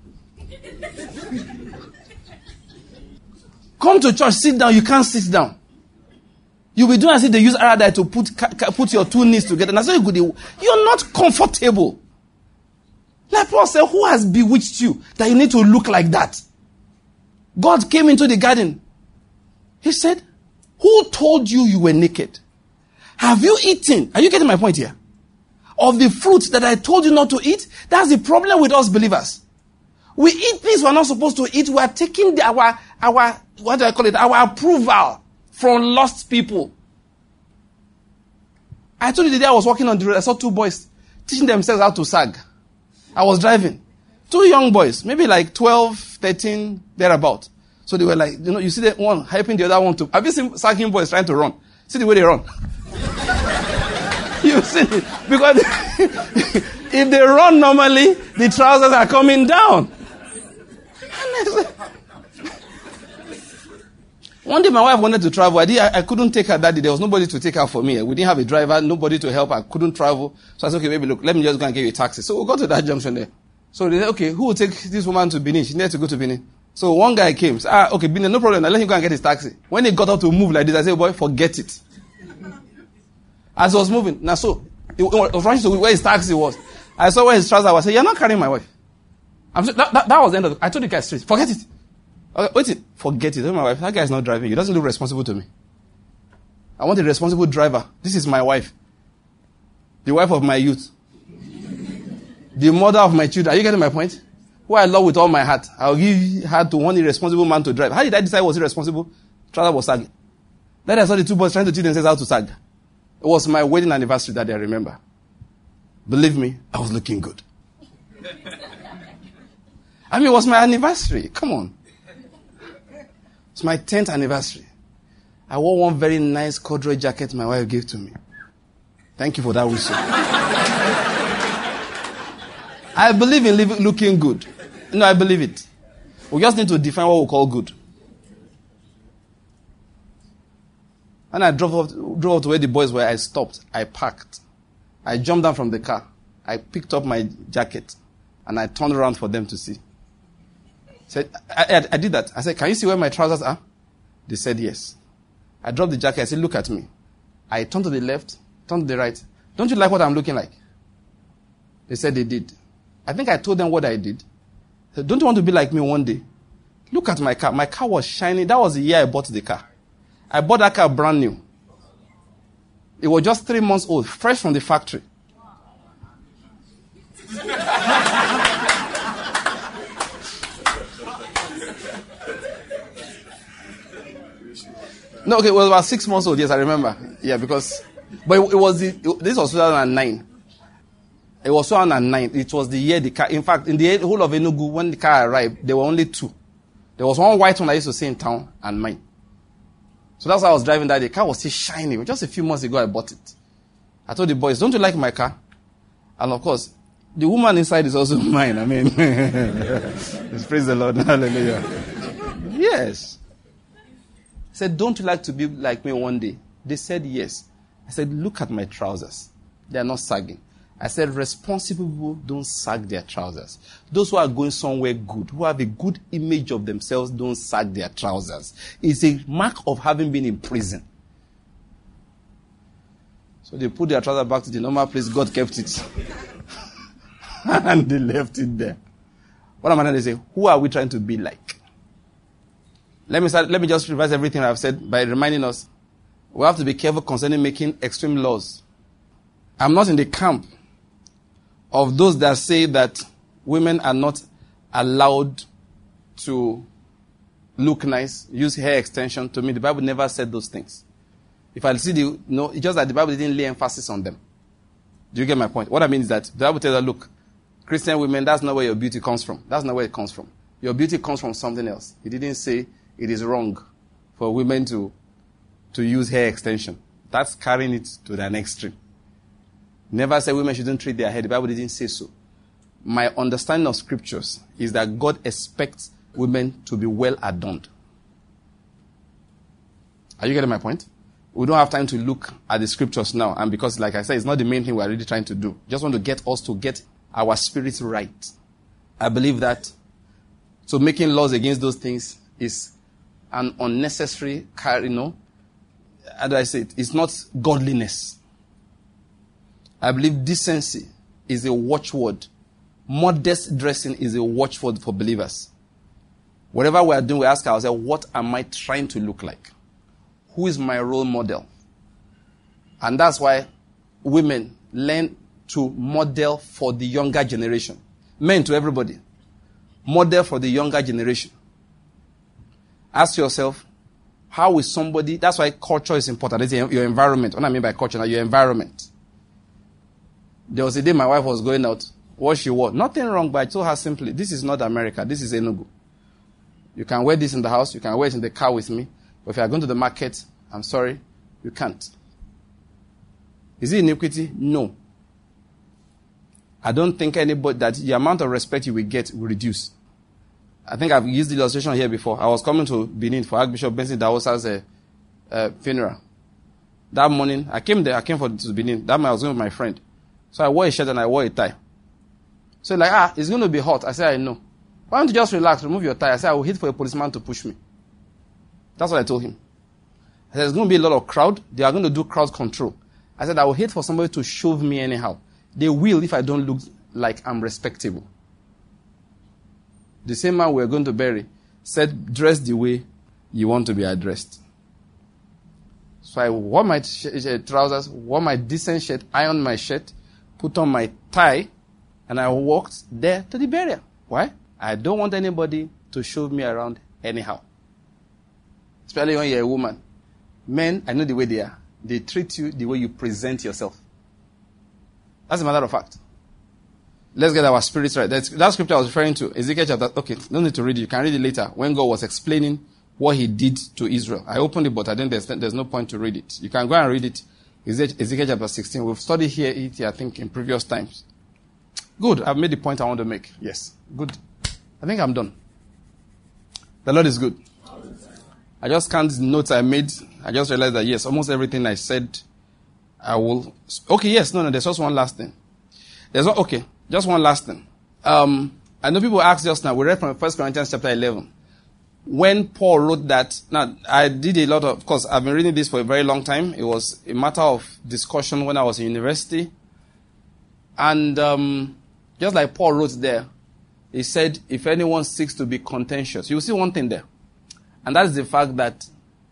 Come to church, sit down, you can't sit down. You'll be doing as if they use Aradite to put put your two knees together. That's how you You're not comfortable. Like Paul said, who has bewitched you that you need to look like that? God came into the garden. He said, who told you you were naked? Have you eaten? Are you getting my point here? Of the fruit that I told you not to eat? That's the problem with us believers. We eat things we're not supposed to eat. We are taking the, our, our, what do I call it? Our approval from lost people. I told you the day I was walking on the road, I saw two boys teaching themselves how to sag. I was driving. Two young boys, maybe like twelve, thirteen, thereabout. So they were like, you know, you see the one helping the other one to. Have you seen sagging boys trying to run? See the way they run. You've seen it. Because if they run normally, the trousers are coming down. One day my wife wanted to travel. I, did, I, I couldn't take her that day. There was nobody to take her for me. We didn't have a driver, nobody to help. I couldn't travel. So I said, okay, maybe look, let me just go and get you a taxi. So we got to that junction there. So they said, okay, who will take this woman to Benin? She needed to go to Benin. So one guy came. Said, ah, okay, Benin, no problem. I let him go and get his taxi. When he got out to move like this, I said, boy, forget it. As he was moving, now so, he was running to where his taxi was. I saw where his trousers was. I said, you're not carrying my wife. I'm so, that, that, that was the end of it. I told the guy straight, forget it. Okay, wait it. Forget it. Tell my wife, that guy is not driving. He doesn't look responsible to me. I want a responsible driver. This is my wife. The wife of my youth. The mother of my children. Are you getting my point? Who I love with all my heart. I'll give her to one irresponsible man to drive. How did I decide I was irresponsible? Trouser was sagging. Then I saw the two boys trying to teach themselves how to sag. It was my wedding anniversary that I remember. Believe me, I was looking good. I mean, it was my anniversary. Come on. It's my tenth anniversary. I wore one very nice corduroy jacket my wife gave to me. Thank you for that whistle. I believe in living, looking good. No, I believe it. We just need to define what we call good. And I drove up, drove up to where the boys were. I stopped. I parked. I jumped down from the car. I picked up my jacket. And I turned around for them to see. Said, I, I, I did that. I said, can you see where my trousers are? They said, yes. I dropped the jacket. I said, look at me. I turned to the left, turned to the right. Don't you like what I'm looking like? They said they did. I think I told them what I did. I said, don't you want to be like me one day? Look at my car. My car was shiny. That was the year I bought the car. I bought that car brand new. It was just three months old, fresh from the factory. No, okay, well, about six months old. Yes, I remember. Yeah, because, but it, it was the, it, this was two thousand nine. It was two thousand nine. It was the year the car. In fact, in the whole of Enugu, when the car arrived, there were only two. There was one white one I used to see in town, and mine. So that's why I was driving that. The car was still shiny. Just a few months ago, I bought it. I told the boys, "Don't you like my car?" And of course, the woman inside is also mine. I mean, praise the Lord, hallelujah. Yes. I said, don't you like to be like me one day? They said yes. I said, look at my trousers. They are not sagging. I said, responsible people don't sag their trousers. Those who are going somewhere good, who have a good image of themselves, don't sag their trousers. It's a mark of having been in prison. So they put their trousers back to the normal place. God kept it. And they left it there. What am I going to say? Who are we trying to be like? Let me start, let me just revise everything I've said by reminding us we have to be careful concerning making extreme laws. I'm not in the camp of those that say that women are not allowed to look nice, use hair extension. To me, the Bible never said those things. If I see the, you know, it's just that the Bible didn't lay emphasis on them. Do you get my point? What I mean is that the Bible tells us, look, Christian women, that's not where your beauty comes from. That's not where it comes from. Your beauty comes from something else. It didn't say it is wrong for women to, to use hair extension. That's carrying it to the next extreme. Never said women shouldn't treat their hair. The Bible didn't say so. My understanding of scriptures is that God expects women to be well adorned. Are you getting my point? We don't have time to look at the scriptures now. And because, like I said, it's not the main thing we're really trying to do. Just want to get us to get our spirits right. I believe that. So making laws against those things is an unnecessary, you know, how do I say it? It's not godliness. I believe decency is a watchword. Modest dressing is a watchword for believers. Whatever we are doing, we ask ourselves, what am I trying to look like? Who is my role model? And that's why women learn to model for the younger generation. Men to everybody. Model for the younger generation. Ask yourself, how is somebody, that's why culture is important. It's your environment. What I mean by culture, now your environment. There was a day my wife was going out. What she wore, nothing wrong, but I told her simply, this is not America, this is Enugu. You can wear this in the house, you can wear it in the car with me, but if you are going to the market, I'm sorry, you can't. Is it iniquity? No. I don't think anybody, that the amount of respect you will get will reduce. I think I've used the illustration here before. I was coming to Benin for Archbishop Benson Dawosa's uh, uh, funeral. That morning, I came there, I came for to Benin. That morning I was going with my friend. So I wore a shirt and I wore a tie. So like, ah, it's going to be hot. I said, I know. Why don't you just relax, remove your tie? I said, I will hit for a policeman to push me. That's what I told him. I said, there's going to be a lot of crowd. They are going to do crowd control. I said, I will hate for somebody to shove me anyhow. They will if I don't look like I'm respectable. The same man we're going to bury said, dress the way you want to be addressed. So I wore my sh- trousers, wore my decent shirt, ironed my shirt, put on my tie, and I walked there to the burial. Why? I don't want anybody to shove me around anyhow. Especially when you're a woman. Men, I know the way they are. They treat you the way you present yourself. That's a matter of fact. Let's get our spirits right. That's, that scripture I was referring to, Ezekiel chapter, okay, no need to read it. You can read it later. When God was explaining what he did to Israel. I opened it, but I think there's, there's no point to read it. You can go and read it. Ezekiel chapter sixteen. We've studied here, it here, I think, in previous times. Good. I've made the point I want to make. Yes. Good. I think I'm done. The Lord is good. I just can't notes I made. I just realized that, yes, almost everything I said, I will. Okay, yes, no, no, there's just one last thing. There's one, okay, just one last thing. Um, I know people asked just now, we read from First Corinthians chapter eleven. When Paul wrote that, now, I did a lot of, of course, I've been reading this for a very long time. It was a matter of discussion when I was in university. And um, just like Paul wrote there, he said, if anyone seeks to be contentious, you will see one thing there. And that is the fact that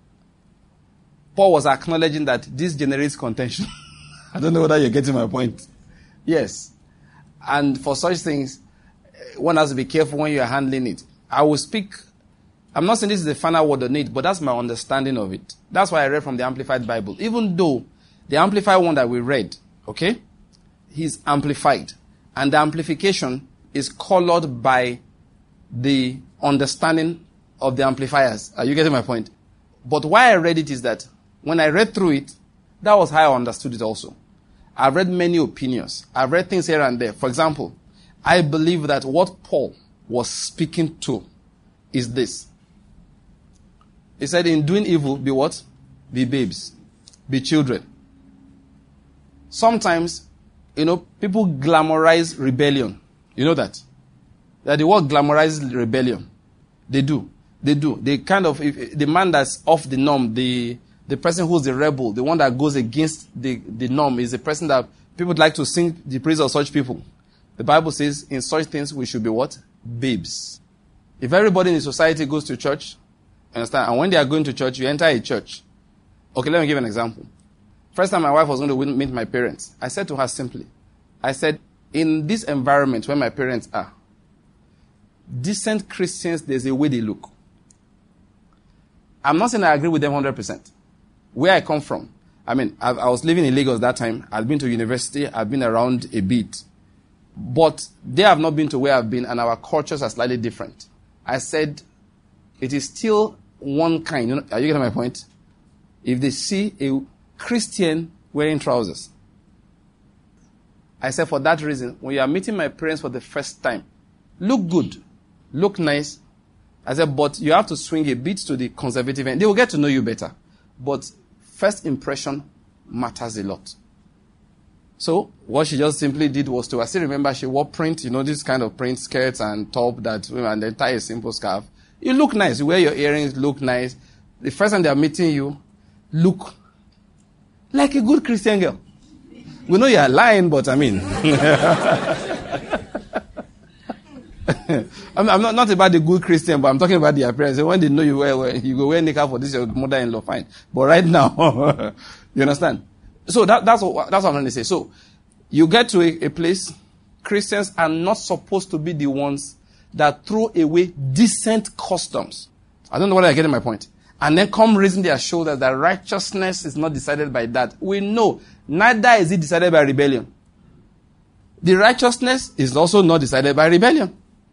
Paul was acknowledging that this generates contention. I don't know whether you're getting my point. Yes. And for such things, one has to be careful when you are handling it. I will speak, I'm not saying this is the final word on it, but that's my understanding of it. That's why I read from the Amplified Bible. Even though the Amplified one that we read, okay, he's amplified. And the amplification is colored by the understanding of the amplifiers. Are you getting my point? But why I read it is that when I read through it, that was how I understood it also. I've read many opinions. I've read things here and there. For example, I believe that what Paul was speaking to is this. He said, in doing evil, be what? Be babes. Be children. Sometimes, you know, people glamorize rebellion. You know that? That the word glamorizes rebellion. They do. They do. They kind of, if, the man that's off the norm, the the person who's the rebel, the one that goes against the, the norm is the person that people would like to sing the praise of such people. The Bible says in such things we should be what? Babes. If everybody in the society goes to church, understand, and when they are going to church, you enter a church. Okay, let me give an example. First time my wife was going to meet my parents, I said to her simply, I said, in this environment where my parents are, decent Christians, there's a way they look. I'm not saying I agree with them one hundred percent. Where I come from, I mean, I, I was living in Lagos that time. I'd been to university. I've been around a bit. But they have not been to where I've been, and our cultures are slightly different. I said, it is still one kind. You know, are you getting my point? If they see a Christian wearing trousers, I said, for that reason, when you are meeting my parents for the first time, look good, look nice. I said, but you have to swing a bit to the conservative end. They will get to know you better. But first impression matters a lot. So what she just simply did was to, I still remember she wore print, you know, this kind of print skirts and top that, and then tie a simple scarf. You look nice. You wear your earrings, look nice. The first time they are meeting you, look like a good Christian girl. We know you are lying, but I mean. I'm, I'm not, not about the good Christian, but I'm talking about the appearance. So when they know you wear, wear you go wear niqab for this, your mother-in-law, fine. But right now, you understand? So that, that's what, that's what I'm trying to say. So you get to a, a place, Christians are not supposed to be the ones that throw away decent customs. I don't know whether you're getting my point. And then come raising their shoulders that righteousness is not decided by that. We know, neither is it decided by rebellion. The righteousness is also not decided by rebellion.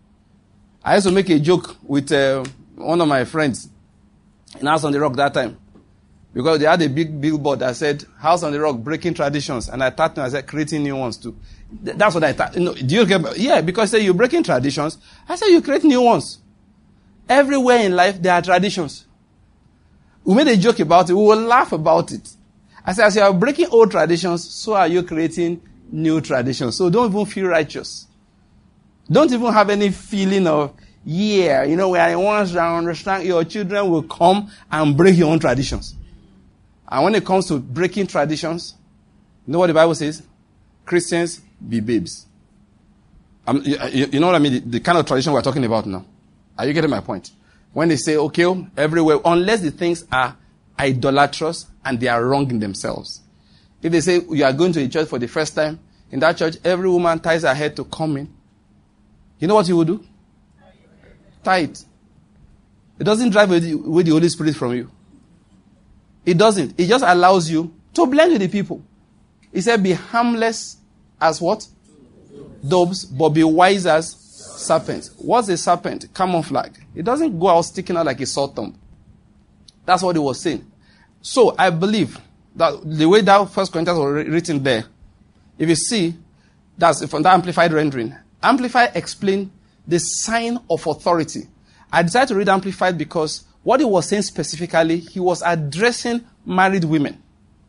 I used to make a joke with uh, one of my friends in House on the Rock that time. Because they had a big billboard that said, House on the Rock, breaking traditions. And I thought, I said, creating new ones too. That's what I thought. You know, do you get, yeah, because say you're breaking traditions. I said, you create new ones. Everywhere in life, there are traditions. We made a joke about it. We will laugh about it. I said, as you are breaking old traditions, so are you creating new traditions. So don't even feel righteous. Don't even have any feeling of, yeah, you know, where once I understand your children will come and break your own traditions. And when it comes to breaking traditions, you know what the Bible says? Christians, be babes. Um, you, you know what I mean? The, the kind of tradition we're talking about now. Are you getting my point? When they say, okay, everywhere, unless the things are idolatrous and they are wrong in themselves. If they say you are going to a church for the first time, in that church, every woman ties her head to come in. You know what you will do? Tie it. It doesn't drive away the, away the Holy Spirit from you. It doesn't. It just allows you to blend with the people. He said, be harmless as what? Doves, but be wise as serpents. What's a serpent? Camouflage. It doesn't go out sticking out like a sore thumb. That's what he was saying. So I believe that the way that First Corinthians was written there, if you see, that's from the Amplified rendering. Amplified explained the sign of authority. I decided to read Amplified because what he was saying specifically, he was addressing married women.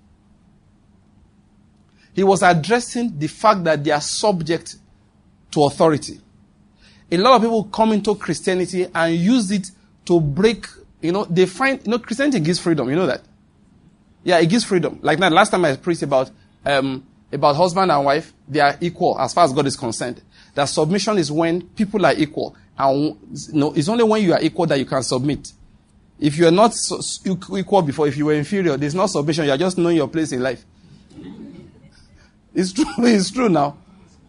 He was addressing the fact that they are subject to authority. A lot of people come into Christianity and use it to break, you know, they find, you know, Christianity gives freedom, you know that? Yeah, it gives freedom. Like that, last time I preached about, um, about husband and wife, they are equal as far as God is concerned. That submission is when people are equal. And you know, it's only when you are equal that you can submit. If you are not so equal before, if you were inferior, there's no submission. You are just knowing your place in life. It's true. It's true now.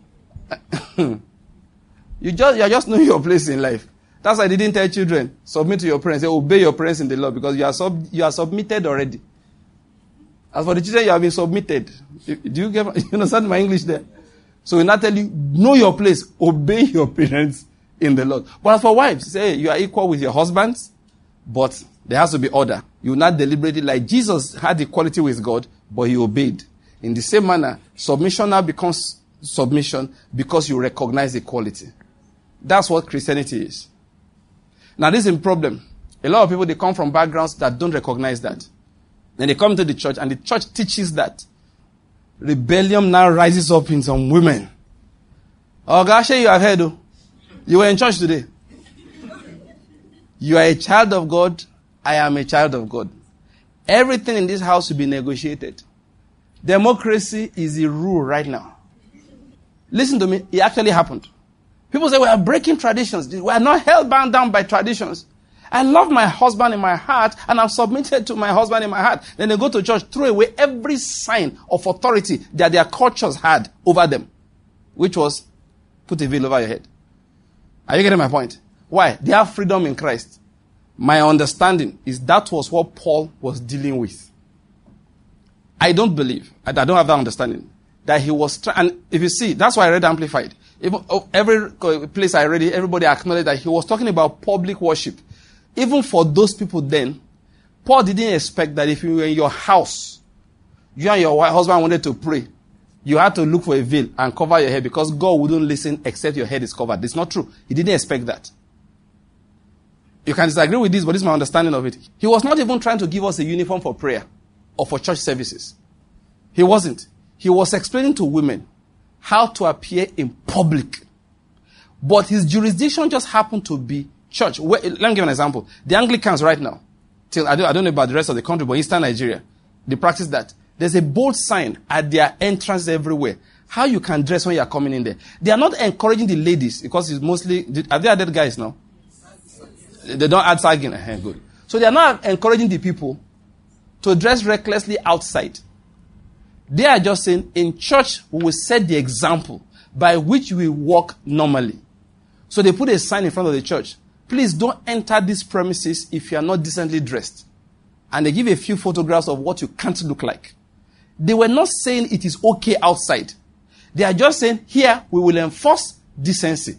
you just you are just knowing your place in life. That's why I didn't tell children submit to your parents. Say, obey your parents in the Lord because you are sub you are submitted already. As for the children, you have been submitted. Do you get? You understand my English there? So we not tell you know your place, obey your parents in the Lord. But as for wives, say you are equal with your husbands. But there has to be order. You will not deliberately, like Jesus had equality with God, but he obeyed. In the same manner, submission now becomes submission because you recognize equality. That's what Christianity is. Now this is a problem. A lot of people, they come from backgrounds that don't recognize that. Then they come to the church and the church teaches that. Rebellion now rises up in some women. Oh gosh, you have heard, oh. You were in church today. You are a child of God. I am a child of God. Everything in this house will be negotiated. Democracy is the rule right now. Listen to me. It actually happened. People say we are breaking traditions. We are not held bound down by traditions. I love my husband in my heart and I'm submitted to my husband in my heart. Then they go to church, throw away every sign of authority that their cultures had over them, which was put a veil over your head. Are you getting my point? Why? They have freedom in Christ. My understanding is that was what Paul was dealing with. I don't believe, I don't have that understanding, that he was trying, and if you see, that's why I read Amplified. Even, every place I read it, everybody acknowledged that he was talking about public worship. Even for those people then, Paul didn't expect that if you were in your house, you and your husband wanted to pray, you had to look for a veil and cover your head because God wouldn't listen except your head is covered. It's not true. He didn't expect that. You can disagree with this, but this is my understanding of it. He was not even trying to give us a uniform for prayer. or for church services. He wasn't. He was explaining to women how to appear in public. But his jurisdiction just happened to be church. Where, let me give an example. The Anglicans right now, till I don't, I don't know about the rest of the country, but Eastern Nigeria, they practice that. There's a bold sign at their entrance everywhere. How you can dress when you are coming in there. They are not encouraging the ladies because it's mostly, are they added guys now? They don't add sagging. Good. So they are not encouraging the people to dress recklessly outside. They are just saying, in church, we will set the example by which we walk normally. So they put a sign in front of the church. Please don't enter these premises if you are not decently dressed. And they give a few photographs of what you can't look like. They were not saying it is okay outside. They are just saying, here, we will enforce decency.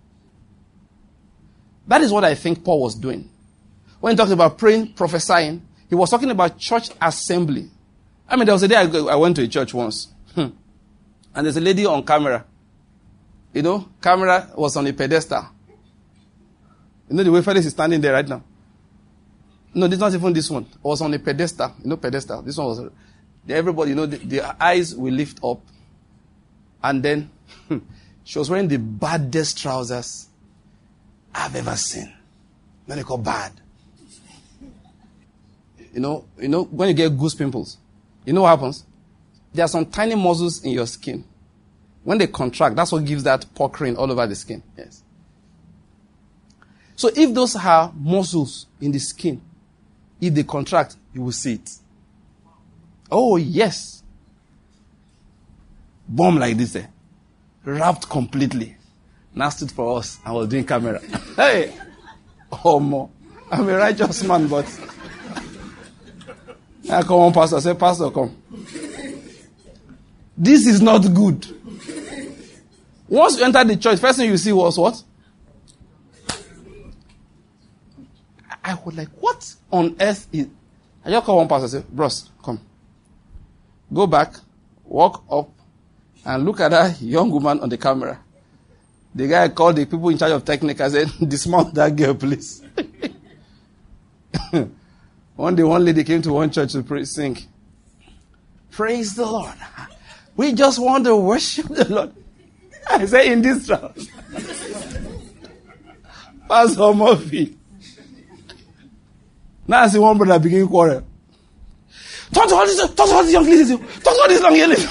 That is what I think Paul was doing. When he talked about praying, prophesying, he was talking about church assembly. I mean, there was a day I, go, I went to a church once. Hmm. And there's a lady on camera. You know, camera was on a pedestal. You know the way Felix is standing there right now? No, this is not even this one. It was on a pedestal. You know, pedestal. This one was... Everybody, you know, the, the eyes will lift up. And then, she was wearing the baddest trousers I've ever seen. When they call bad. You know, you know, when you get goose pimples, you know what happens? There are some tiny muscles in your skin. When they contract, that's what gives that puckering all over the skin. Yes. So if those are muscles in the skin, if they contract, you will see it. Oh, yes. Bomb like this, eh? Wrapped completely. Now stood for us and was doing camera. Hey! Oh, more. I'm a righteous man, but... I come on, pastor. I say, pastor, come. This is not good. Once you enter the church, first thing you see was what? I was like, what on earth is... I just call one pastor and say, bros, come. Go back, walk up, and look at that young woman on the camera. The guy called the people in charge of technique and said, dismount that girl, please. One day, one lady came to one church to pray, sing. Praise the Lord. We just want to worship the Lord. I say, in this house. Pastor Murphy. Now I see one brother begin quarrel. Talk to all these, talk to all these young ladies. Talk to all these young ladies.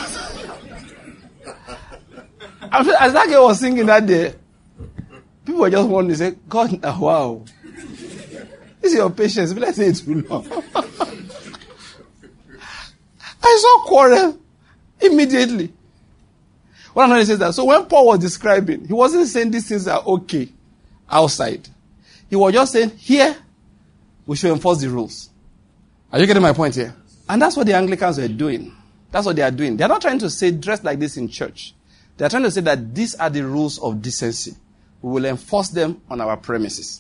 As that girl was singing that day, people were just wondering, say, God, wow. This is your patience. Let's say it's too long. I saw quarrel immediately. What I'm trying to say is that, so when Paul was describing, he wasn't saying these things are okay outside. He was just saying, here, we should enforce the rules. Are you getting my point here? And that's what the Anglicans were doing. That's what they are doing. They're not trying to say dress like this in church. They're trying to say that these are the rules of decency. We will enforce them on our premises.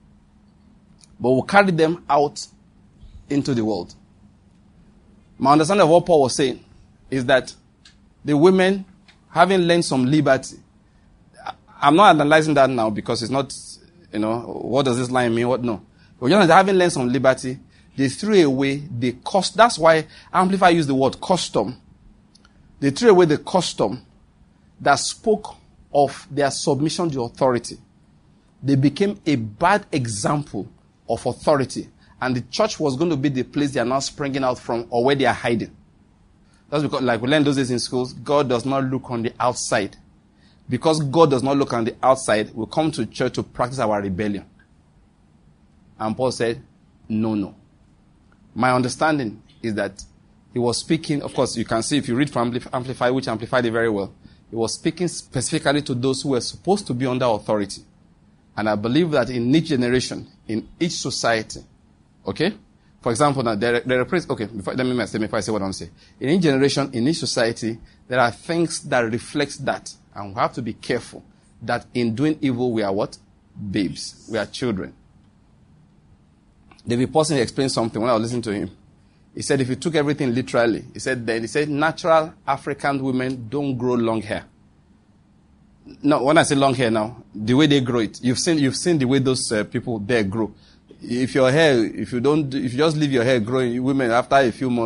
But we'll carry them out into the world. My understanding of what Paul was saying is that the women, having learned some liberty, I'm not analyzing that now because it's not, you know, what does this line mean? What? No. But just having learned some liberty, they threw away the cost. That's why Amplify used the word custom. They threw away the custom that spoke of their submission to authority. They became a bad example of authority. And the church was going to be the place they are now springing out from or where they are hiding. That's because, like we learned those days in schools, God does not look on the outside. Because God does not look on the outside, we come to church to practice our rebellion. And Paul said, no, no. My understanding is that he was speaking, of course, you can see if you read from Amplify, which amplified it very well, he was speaking specifically to those who were supposed to be under authority. And I believe that in each generation, in each society, okay? For example, now there, there are, okay, before, let me say, before I say what I'm saying. In each generation, in each society, there are things that reflect that. And we have to be careful that in doing evil, we are what? Babes. We are children. David Paulson explained something when I was listening to him. He said if you took everything literally, he said then, he said natural African women don't grow long hair. No, when I say long hair now, the way they grow it, you've seen, you've seen the way those uh, people there grow. If your hair, if you don't, if you just leave your hair growing, women after a few months,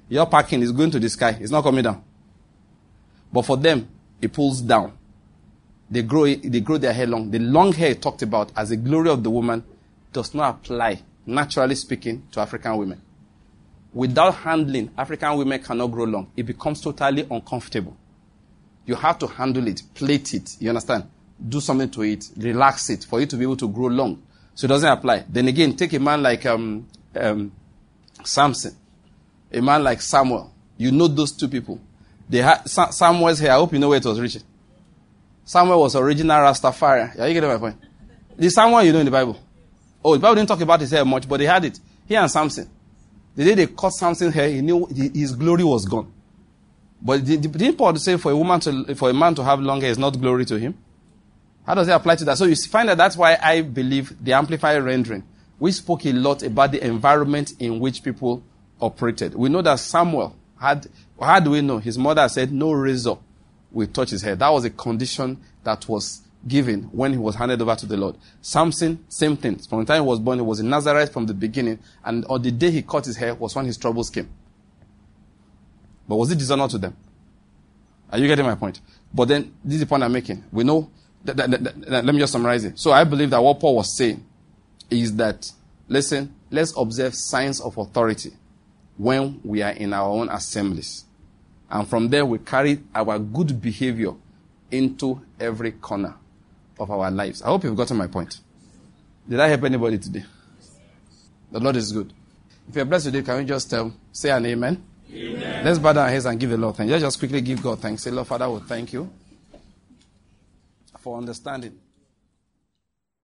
Your packing is going to the sky. It's not coming down. But for them, it pulls down. They grow, they grow their hair long. The long hair talked about as the glory of the woman does not apply, naturally speaking, to African women. Without handling, African women cannot grow long. It becomes totally uncomfortable. You have to handle it, plait it, you understand? Do something to it, relax it, for it to be able to grow long. So it doesn't apply. Then again, take a man like um, um, Samson, a man like Samuel. You know those two people. They had Sa- Samuel's hair. I hope you know where it was reaching. Samuel was original Rastafari. Yeah, you get my point. The Samuel you know in the Bible. Oh, the Bible didn't talk about his hair much, but they had it. He and Samson. The day they cut Samson's hair, he knew his glory was gone. But didn't Paul say for a woman to, for a man to have long hair is not glory to him? How does it apply to that? So you find that that's why I believe the Amplified rendering, we spoke a lot about the environment in which people operated. We know that Samuel had, how do we know? His mother said no razor will touch his hair. That was a condition that was given when he was handed over to the Lord. Samson, same thing. From the time he was born, he was in Nazareth from the beginning, and on the day he cut his hair was when his troubles came. But was it dishonor to them? Are you getting my point? But then, this is the point I'm making. We know, that, that, that, that, let me just summarize it. So I believe that what Paul was saying is that, listen, let's observe signs of authority when we are in our own assemblies. And from there, we carry our good behavior into every corner of our lives. I hope you've gotten my point. Did I help anybody today? The Lord is good. If you're blessed today, can we just um, say an amen? Amen. Let's bow down our heads and give the Lord thanks. Let's just quickly give God thanks. Say, Lord, Father, we thank you for understanding.